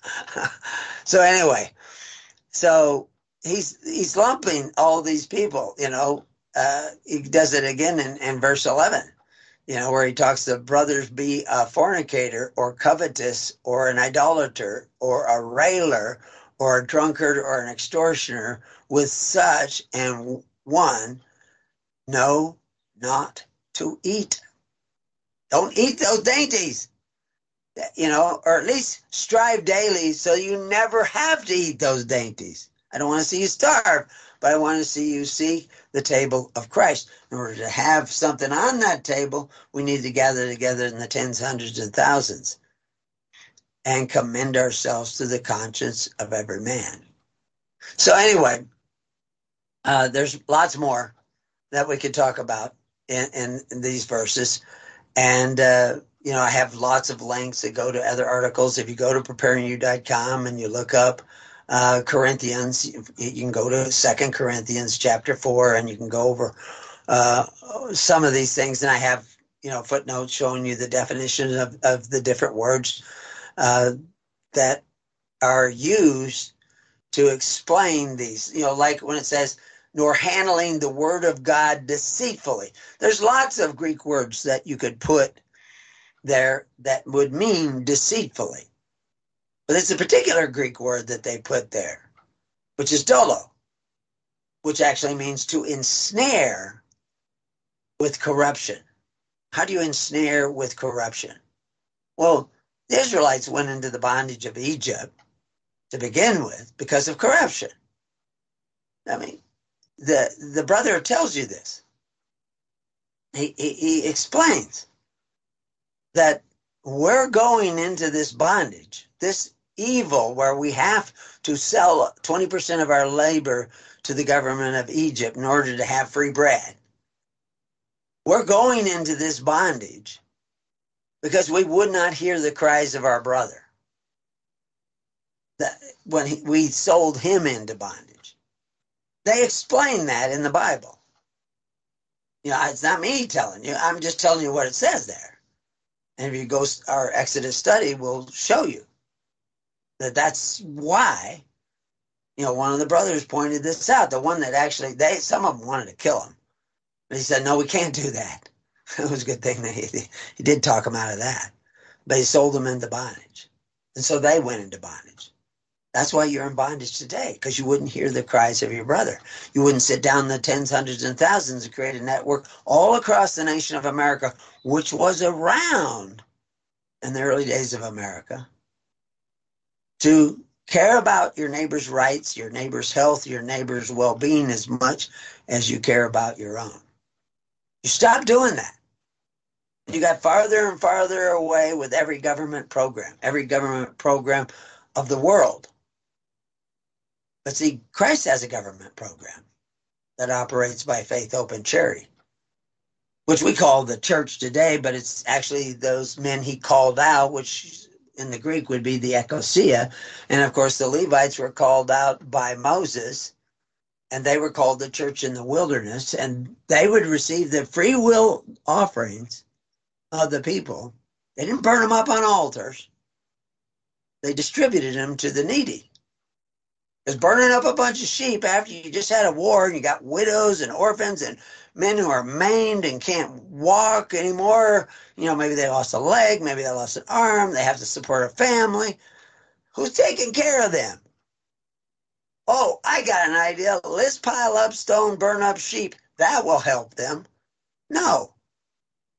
so anyway, so he's he's lumping all these people, you know. Uh, he does it again in, in verse eleven, you know, where he talks to brothers be a fornicator or covetous or an idolater or a railer or a drunkard or an extortioner, with such and one no, not to eat. Don't eat those dainties, you know, or at least strive daily so you never have to eat those dainties. I don't want to see you starve, but I want to see you seek the table of Christ. In order to have something on that table, we need to gather together in the tens, hundreds, and thousands and commend ourselves to the conscience of every man. So anyway, uh, there's lots more that we could talk about in, in, in these verses. And, uh, you know, I have lots of links that go to other articles. If you go to preparing you dot com and you look up uh, Corinthians, you, you can go to Second Corinthians chapter four, and you can go over uh, some of these things. And I have, you know, footnotes showing you the definition of, of the different words uh, that are used to explain these. You know, like when it says, nor handling the word of God deceitfully. There's lots of Greek words that you could put there that would mean deceitfully. But it's a particular Greek word that they put there, which is dolo, which actually means to ensnare with corruption. How do you ensnare with corruption? Well, the Israelites went into the bondage of Egypt to begin with because of corruption. I mean, the the brother tells you this. He, he, he explains that we're going into this bondage, this evil where we have to sell twenty percent of our labor to the government of Egypt in order to have free bread. We're going into this bondage because we would not hear the cries of our brother that when he, we sold him into bondage. They explain that in the Bible. You know, it's not me telling you. I'm just telling you what it says there. And if you go, our Exodus study will show you that that's why, you know, one of the brothers pointed this out. The one that actually, they, some of them wanted to kill him. But he said, no, we can't do that. It was a good thing that he, he did talk him out of that. But he sold them into bondage. And so they went into bondage. That's why you're in bondage today, because you wouldn't hear the cries of your brother. You wouldn't sit down in the tens, hundreds, and thousands and create a network all across the nation of America, which was around in the early days of America, to care about your neighbor's rights, your neighbor's health, your neighbor's well-being as much as you care about your own. You stop doing that. You got farther and farther away with every government program, every government program of the world. But see, Christ has a government program that operates by faith, hope, and charity, which we call the church today, but it's actually those men he called out, which in the Greek would be the ecclesia. And of course, the Levites were called out by Moses, and they were called the church in the wilderness, and they would receive the free will offerings of the people. They didn't burn them up on altars. They distributed them to the needy. Because burning up a bunch of sheep after you just had a war and you got widows and orphans and men who are maimed and can't walk anymore, you know, maybe they lost a leg, maybe they lost an arm, they have to support a family. Who's taking care of them? Oh, I got an idea. Let's pile up stone, burn up sheep. That will help them. No.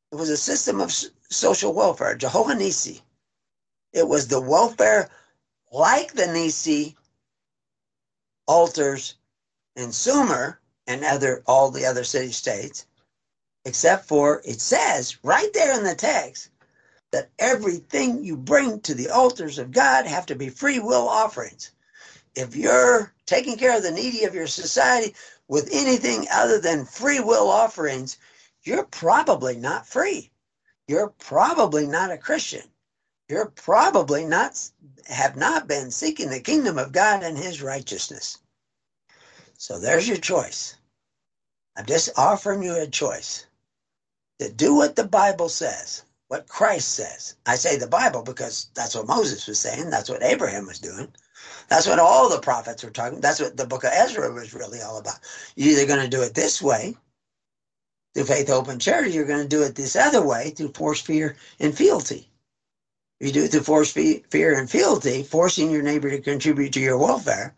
It was a system of social welfare, Jehovah Nissi. It was the welfare like the Nissi altars in Sumer and other all the other city states, except for it says right there in the text that everything you bring to the altars of God have to be free will offerings. If you're taking care of the needy of your society with anything other than free will offerings, you're probably not free. You're probably not a Christian. You're probably not have not been seeking the kingdom of God and his righteousness. So there's your choice. I'm just offering you a choice to do what the Bible says, what Christ says. I say the Bible because that's what Moses was saying. That's what Abraham was doing. That's what all the prophets were talking. That's what the book of Ezra was really all about. You're either going to do it this way, through faith, hope, and charity. You're going to do it this other way, through force, fear, and fealty. If you do it through force, fear, and fealty, forcing your neighbor to contribute to your welfare,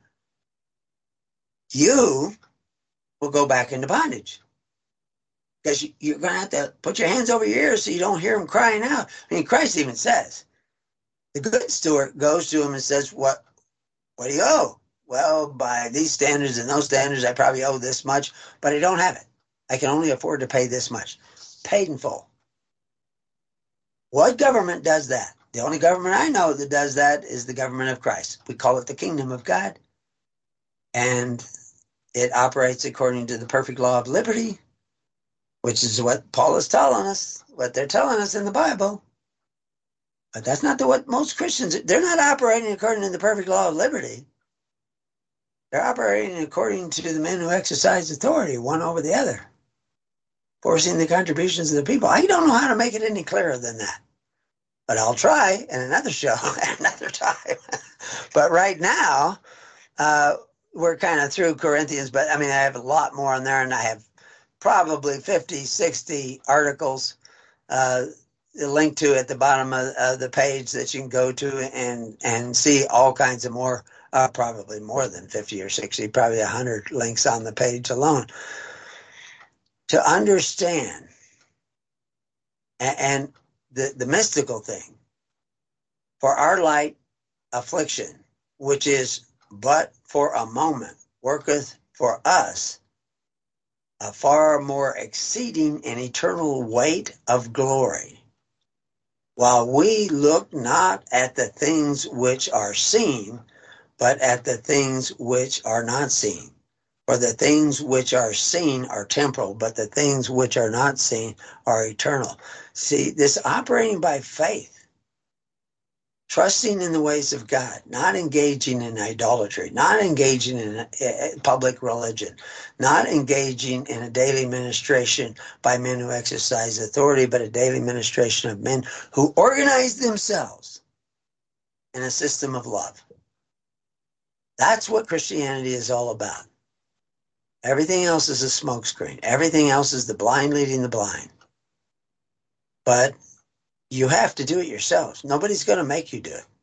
you will go back into bondage. Because you're going to have to put your hands over your ears so you don't hear them crying out. I mean, Christ even says, the good steward goes to him and says, what, what do you owe? Well, by these standards and those standards, I probably owe this much, but I don't have it. I can only afford to pay this much. Paid in full. What government does that? The only government I know that does that is the government of Christ. We call it the kingdom of God. And it operates according to the perfect law of liberty, which is what Paul is telling us, what they're telling us in the Bible. But that's not the, what most Christians, they're not operating according to the perfect law of liberty. They're operating according to the men who exercise authority, one over the other, forcing the contributions of the people. I don't know how to make it any clearer than that. But I'll try in another show at another time. But right now, uh, we're kind of through Corinthians, but I mean, I have a lot more on there, and I have probably fifty, sixty articles uh, linked to at the bottom of, of the page that you can go to and, and see all kinds of more, uh, probably more than fifty or sixty, probably one hundred links on the page alone. To understand, and, and The, the mystical thing, for our light affliction, which is but for a moment, worketh for us a far more exceeding and eternal weight of glory, while we look not at the things which are seen, but at the things which are not seen. For the things which are seen are temporal, but the things which are not seen are eternal. See, this operating by faith, trusting in the ways of God, not engaging in idolatry, not engaging in a, a public religion, not engaging in a daily ministration by men who exercise authority, but a daily ministration of men who organize themselves in a system of love. That's what Christianity is all about. Everything else is a smokescreen. Everything else is the blind leading the blind. But you have to do it yourselves. Nobody's going to make you do it.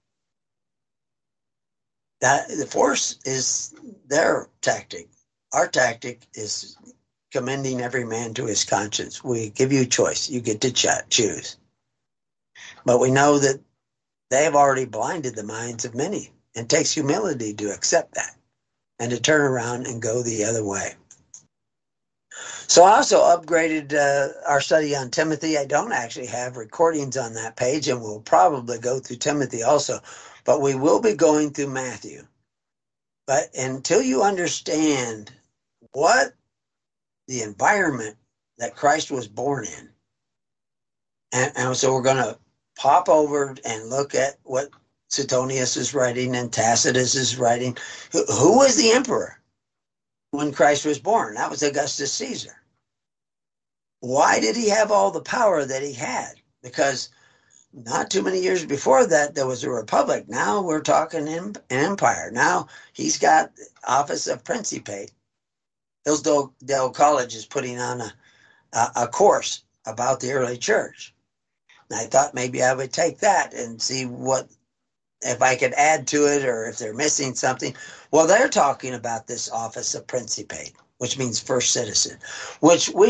That the force is their tactic. Our tactic is commending every man to his conscience. We give you choice. You get to ch- choose. But we know that they have already blinded the minds of many. It takes humility to accept that and to turn around and go the other way. So I also upgraded uh, our study on Timothy. I don't actually have recordings on that page, and we'll probably go through Timothy also, but we will be going through Matthew. But until you understand what the environment that Christ was born in, and, and so we're going to pop over and look at what Suetonius is writing and Tacitus is writing. Who, who was the emperor when Christ was born? That was Augustus Caesar. Why did he have all the power that he had? Because not too many years before that, there was a republic. Now we're talking an empire. Now he's got office of Principate. Hillsdale College is putting on a, a, a course about the early church. And I thought maybe I would take that and see what, if I could add to it or if they're missing something. Well, they're talking about this office of Principate, which means first citizen, which we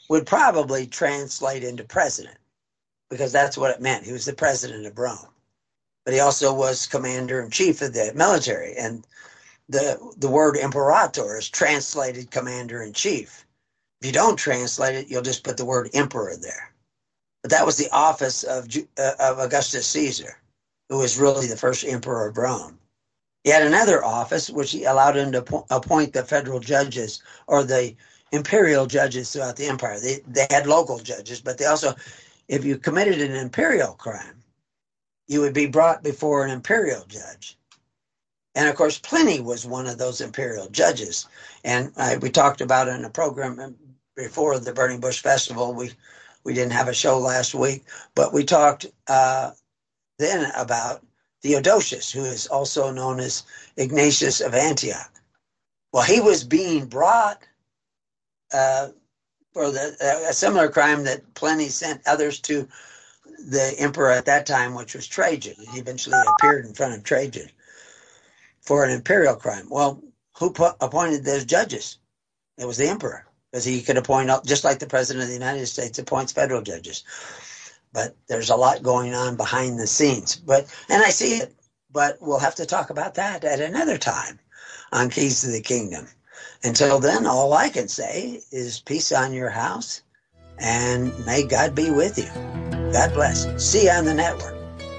would probably translate into president, because that's what it meant. He was the president of Rome. But he also was commander-in-chief of the military, and the the word imperator is translated commander-in-chief. If you don't translate it, you'll just put the word emperor there. But that was the office of, uh, of Augustus Caesar, who was really the first emperor of Rome. He had another office, which allowed him to appoint the federal judges or the imperial judges throughout the empire. They, they had local judges, but they also, if you committed an imperial crime, you would be brought before an imperial judge. And of course, Pliny was one of those imperial judges. And uh, we talked about it in a program before the Burning Bush Festival. We we didn't have a show last week, but we talked uh, then about Theodosius, who is also known as Ignatius of Antioch. Well, he was being brought uh, for the, uh, a similar crime that Pliny sent others to the emperor at that time, which was Trajan. He eventually appeared in front of Trajan for an imperial crime. Well, who put, appointed those judges? It was the emperor, because he could appoint, just like the president of the United States appoints federal judges. But there's a lot going on behind the scenes. But and I see it, but we'll have to talk about that at another time on Keys to the Kingdom. Until then, all I can say is peace on your house, and may God be with you. God bless. See you on the network.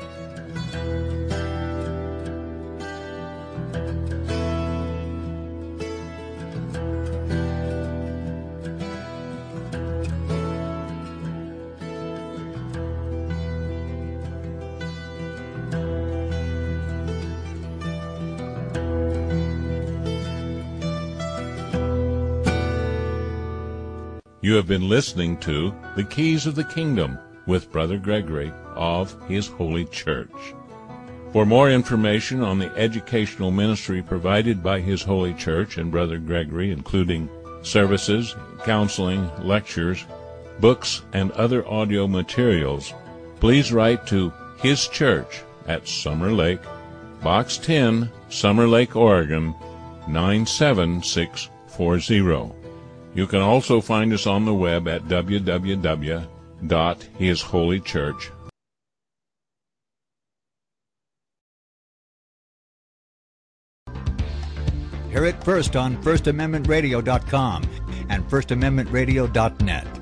You have been listening to The Keys of the Kingdom with Brother Gregory of His Holy Church. For more information on the educational ministry provided by His Holy Church and Brother Gregory, including services, counseling, lectures, books, and other audio materials, please write to His Church at Summer Lake, Box ten, Summer Lake, Oregon, nine seven six four zero. You can also find us on the web at w w w dot his holy church. Hear it first on first amendment radio dot com and first amendment radio dot net.